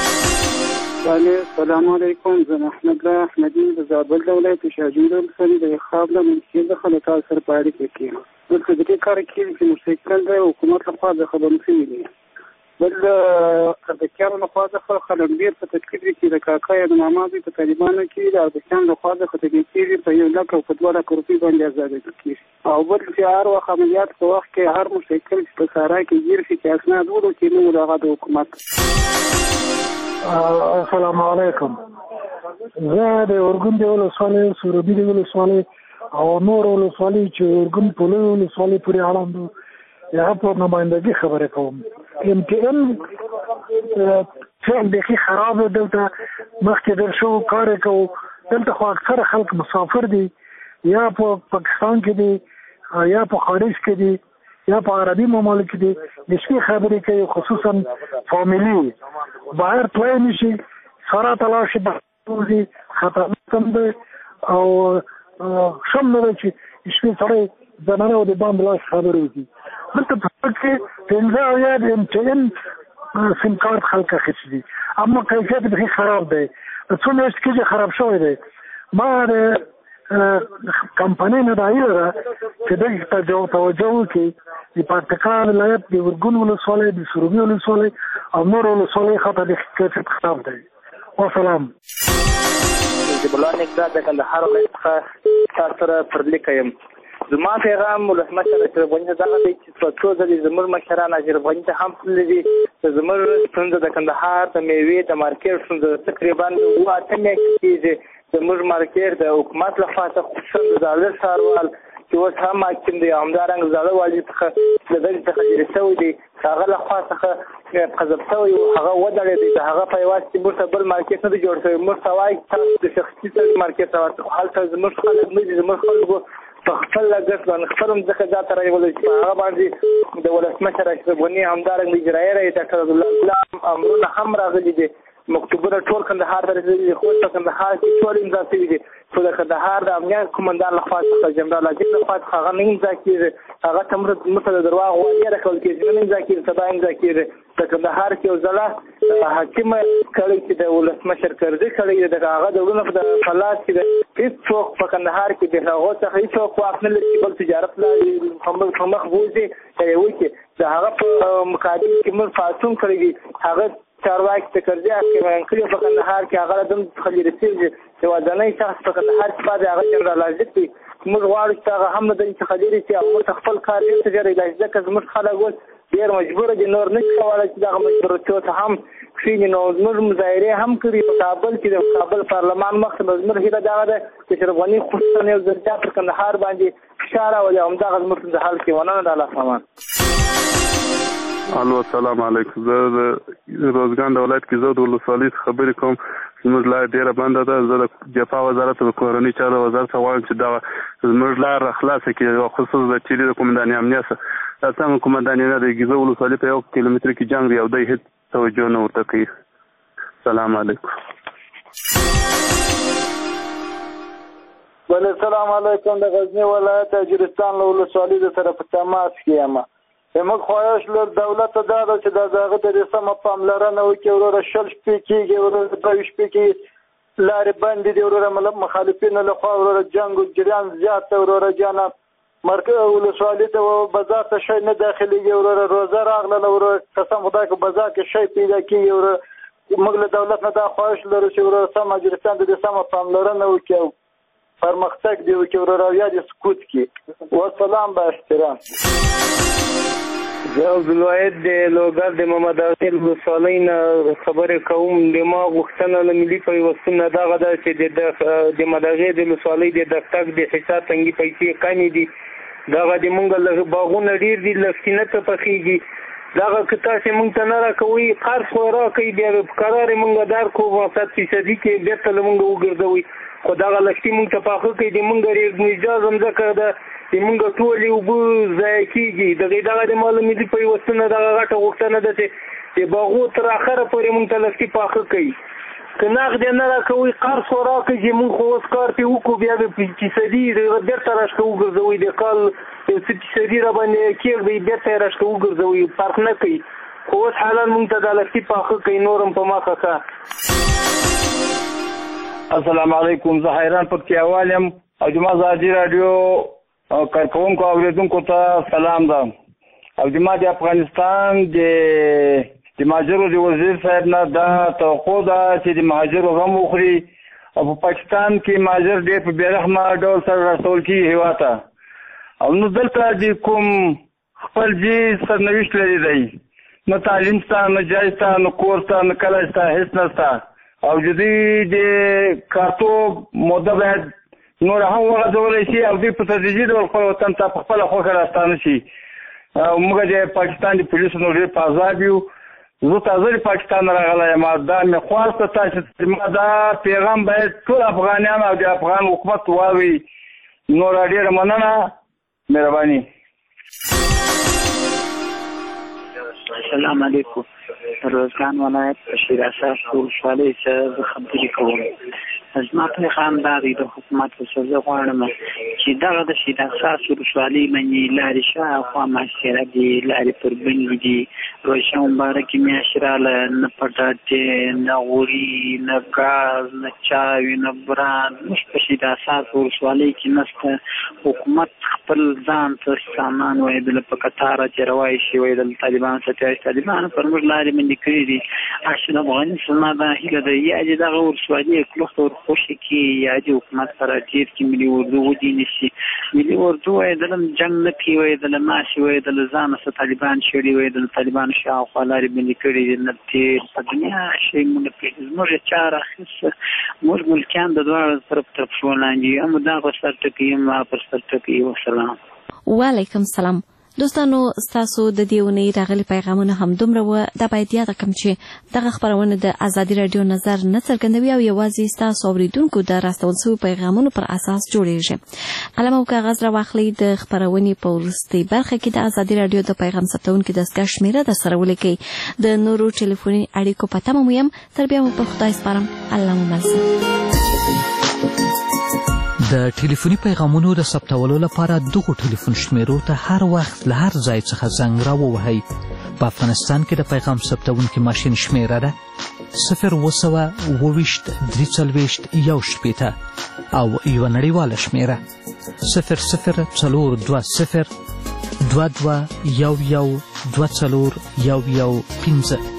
S10: السلام علیکم. زه احمد الله احمدي د زابل د ولایت شاجوی ولسوالۍ د خاب له منشي څخه له تاسو سره په اړیکه کې یم. دلته د دې کار کېږي چې مستقل د حکومت لخوا د خبرو شوي دي. بل اربکیانو لخوا څخه خلک ډېر په تکلیف دي چې د کاکا یا د ماما دوی په طالبانو کې د اربکیانو لخوا څخه تبعید کېږي په یو لک او په دوه لکه روپۍ باندې ازادي کېږي. او بل چې هر وخت عملیات په وخت کې هر مشکل چې په سارا کې ګیر شي چې اسناد ورو کې نه ول هغه د حکومت.
S16: السلام علیکم. زه د اورګون د ولسوالۍ سروبي د ولسوالۍ او نور ولسوالۍ چې اورګون په لوی ولسوالۍ پورې اړوند دي هغه په نمایندګي خبرې کوم. ایم ټي ان فعل بیخي خراب دی. دلته مخکې در شو کار یې کوو. دلته خو اکثره خلک مسافر دي، یا په پاکستان کې دي یا په خارج کې دي یا په عربي ممالک دي. د شپې خبرې کوي، خصوصا فامیلي بهر تلای نشي، سره ته لاړ شي بهر خطرناک هم دی او ښه نه ده چې شپې سړی زنانه او د بام لاس خبرې وکړي. دلته په کې پنځه اویا د ایم ټي ان سیم کارت خلک اخیستي دي، اما کیفیت بیخي خراب دی. څو میاشتې کېږي خراب شوی دی. ما د کمپنۍ نه دا هیله ده چې دغې ته توجه وکړي د پکتیکا ولایت د ارګون ولسوالۍ د سروبي ولسوالۍ او نور ولسوالۍ خاطر د کیفیت خطاب دی. والسلام.
S17: جبلان اقدار د کندهار ولایت څخه تاسو سره پر لیکه یم. زما پیغام ولسمشر اشرف غني ته دغه دی چې په څو ځلې زموږ مشران اشرف غني ته هم تللي دي چې زموږ ستونزه د کندهار د میوې د مارکیټ ستونزه تقریبا اووه اته میاشتې کېږي زموږ مارکیټ د حکومت لخوا څخه خصوصا د زاړه ښاروال چې اوس هم حاکم دی همدارنګه زاړه والي څخه د دغې څخه لرې شوی دی هغه لخوا څخه قذف شوی و هغه ودرېدی د هغه په عوض کې موږ ته بل مارکیټ نه دی جوړ شوی موږ ته وایي تاسو د شخصي سړي مارکیټ ته ورته خو هلته زموږ خلک نه دي زموږ خلکو په خپل لګښت باندې خپل مځکه ځا ته رایولی چې په هغه باندې د ولسمشر اشرف غني همدارنګه اجرایي رئیس ډاکټر عبدالله ګلاب امرونه هم راغلي دي مکتوبونه ټول کندهار ته رسېدلي دي خو په کندهار کې ټول امضا شوي دي خو د کندهار د امنیت قومندان لخوا څخه جنرال عجیب لخوا څخه هغه نه امضا کېږي هغه ته موږ ته د درواغ وعدې راکول کېږي نه امضا کېږي سبا امضا کېږي د کندهار کې یو ځله حاکمه کړی چې د ولسمشر کرزي کړی د هغه د ورونو په فلاس کې د هېڅوک په کندهار کې د هغو څخه هېڅوک واک نه لري چې بل تجارت لا په مخ بوځي یا وکړي د هغه په مقابل کې موږ پاڅون کړی دي هغه چارواکي چې کرزي حاکمان کړي په کندهار کې هغه له دم څخه لرې شوي چې ودانۍ شخص په کندهار کې پاتې هغه جنرال عاجز دی موږ غواړو چې هغه هم له دې څخه لرې شي او موږ خپل کار ډېر څه جاري دی ځکه زموږ خلک اوس ډېر مجبوره دي نور نه شي کولی چې دغه مجبورتیو ته هم کښېني نو زموږ مظاهرې هم کړي په کابل کې د کابل پارلمان مخکې به زموږ هیله دغه ده چې اشرف غني خصوصا یو ځل بیا پر کندهار باندې فشار راولي او همدغه زموږ د حل کې ونه د الله سامان.
S8: الو السلام علیکم زه د روزګان د ولایت کې زه د ولسوالۍ خبرې کوم زموږ لار ډېره بنده ده زه د دفاع وزارت د کورنۍ چارو وزارت ته وایم چې دغه زموږ لار خلاصه کړي او خصوص د چیرې د قومندانې امنیت دا څنګه قومندانې نه د ګیزه ولسوالۍ په یو کیلومتر کې جنګ دی او دی هېڅ توجه نه ورته کوي. سلام علیکم.
S18: بله سلام علیکم د غزني ولایت اجرستان له ولسوالۍ د سره په تماس کې یم. زموږ خواهش له دولت ته دا ده چې د هغه د سمه پاملرنه وکړي وروره شل شپې کېږي وروره دوه شپې کې لارې بندې دي وروره مخالفینو لخوا وروره جنګ جریان زیات دی وروره جانه مرکز ولسوالۍ ته بازار ته شی نه داخلېږي وروره روزه راغله وروره قسم خدای که بازار کې شی پیدا کېږي وروره موږ له دولت نه دا خواهش لرو چې وروره سم اجرستان د دې سمه پاملرنه وکړي او پرمختګ دی وکړي وروره او یا دې سکوت کړي. والسلام با احترام.
S17: زه عبدالواحد د لوګر د محمد عاقل ولسوالۍ نه خبرې کوم د ما غوښتنه له ملي پیوستون نه دغه ده چې د مدغې د ولسوالۍ د دفتر د حساب تنګي پیسې کمې دي دغه د مونږ له باغونه ډېر دي له سینه ته پخېږي دغه که تاسې مونږ ته نه راکوئ قرض خو راکوئ بیا په قرار یې مونږ درکړو سات فیصدي کې بېرته له مونږ وګرځوئ خو دغه لښتي مونږ ته پاخه کوي د مونږ ریګنیجاز مځکه ده د مونږ ټولې اوبه ضایع کېږي دغې دغه د ما له ملي پیوستون نه دغه غټه غوښتنه ده چې د باغو تر اخره پورې مونږ ته لښتي پاخه کوي که نغد یې نه راکوئ قرض خو راکړئ چې مونږ خو اوس کار پرې وکړو بیا به فیصدي بېرته راشکه وګرځوئ د کال یو څه فیصدي را باندې کېږدئ بېرته یې راشکه وګرځوئ فرق نه کوي خو اوس حالان مونږ ته دا لښتي پاخه کوي نور هم په مخه ښه. السلام علیکم زه حیران پکتیاوال یم او جما ازادي راډیو کارکوونکو او اورېدونکو ته سلام ده او جما د افغانستان د د مهاجرو د وزیر صاحب نه دا توقع ده چې د مهاجرو غم وخوري او په پاکستان کې مهاجر ډېر په بېرحمه ډول سره راستول کېږي هېواد ته او نو دلته د کوم خپل جي سرنوشت لري دی نه تعلیم شته نه جای شته نه کور شته نه کلی شته هېڅ نه شته او د دوی د کارتوب موده باید نور هم وغځولی شي او دوی په تدریجي ډول خپل وطن ته په خپله خوښه راستانه شي او موږ د پاکستان د پولیسو نو ډېر په عذاب یو زه تازه د پاکستان راغلی یم دا مې خواسته تاسې چې ما دا پیغام باید ټول افغانیان او د افغان حکومت واوري نور ډېره مننه مهرباني.
S24: السلام علیکم. روزګان ولایت شیراساس ولسوالۍ څخه زه خبرې کوم.
S10: زما پیغام دا دی د حکومت څخه زه غواړم چې دغه د شي د اساس ولسوالۍ باندې لارې شاوخوا محاصره دي، لارې پر بندې دي، روژه مبارکې میاشتې راله، نه پټاټې، نه غوري، نه ګاز، نه چاوي، نه بران، موږ په شي د اساس ولسوالۍ کې نسته. حکومت خپل ځان ته سامان وایدل په قطاره چې روای شي وایدل طالبان ستایي طالبان پر موږ لارې باندې کړي دي. اشرف غني زما دا هیله ده یا چې دغه ولسوالۍ کلوخت ورخوشي کې یا چې حکومت سره ډېر کې ملي اردو ودي نشي. ملي اردو وایدل جنګ نه کوي وایدل ماشي وایدل ځان سره طالبان شړي وایدل طالبان شاوخوا لارې باندې کړي دي. نه تېر په دنیا شی مونږ پرېږدي زموږ چاره اخیسته موږ ملکیان د دواړو طرف طرف شو لاندې هم دا په سر ټکي هم په سر ټکي. وسلام.
S9: وعلیکم سلام. دوستانو ستاسو د دې اونۍ راغلي پیغامونه هم دومره وه. دا باید یاده کړم چې دغه خپرونه د ازادي راډیو نظر نه څرګندوي او یوازې ستاسو اورېدونکو د راستول سوي پیغامونو پر اساس جوړیږي. قلم او کاغذ راواخلئ، د خپرونې په وروستۍ برخه کې د ازادي راډیو د پیغام ثبتونکي دستګاه شمیره درسره ولیکئ. د نورو ټلیفوني اړیکو په تمه مو یم. تر بیا مو په خدای سپارم. الله مو مل.
S5: د ټلیفوني پیغامونو د ثبتولو لپاره دغو ټلیفون شمیرو ته هر وخت له هر ځای څخه زنګ راووهئ. په افغانستان کې د پیغام ثبتونکي ماشین شمیره ده صفر اوه سوه اوه ویشت درې څلوېښت یو شپېته او یوه نړیواله شمیره صفر صفر څلور دوه صفر دوه دوه یو یو دوه څلور یو یو پنځه.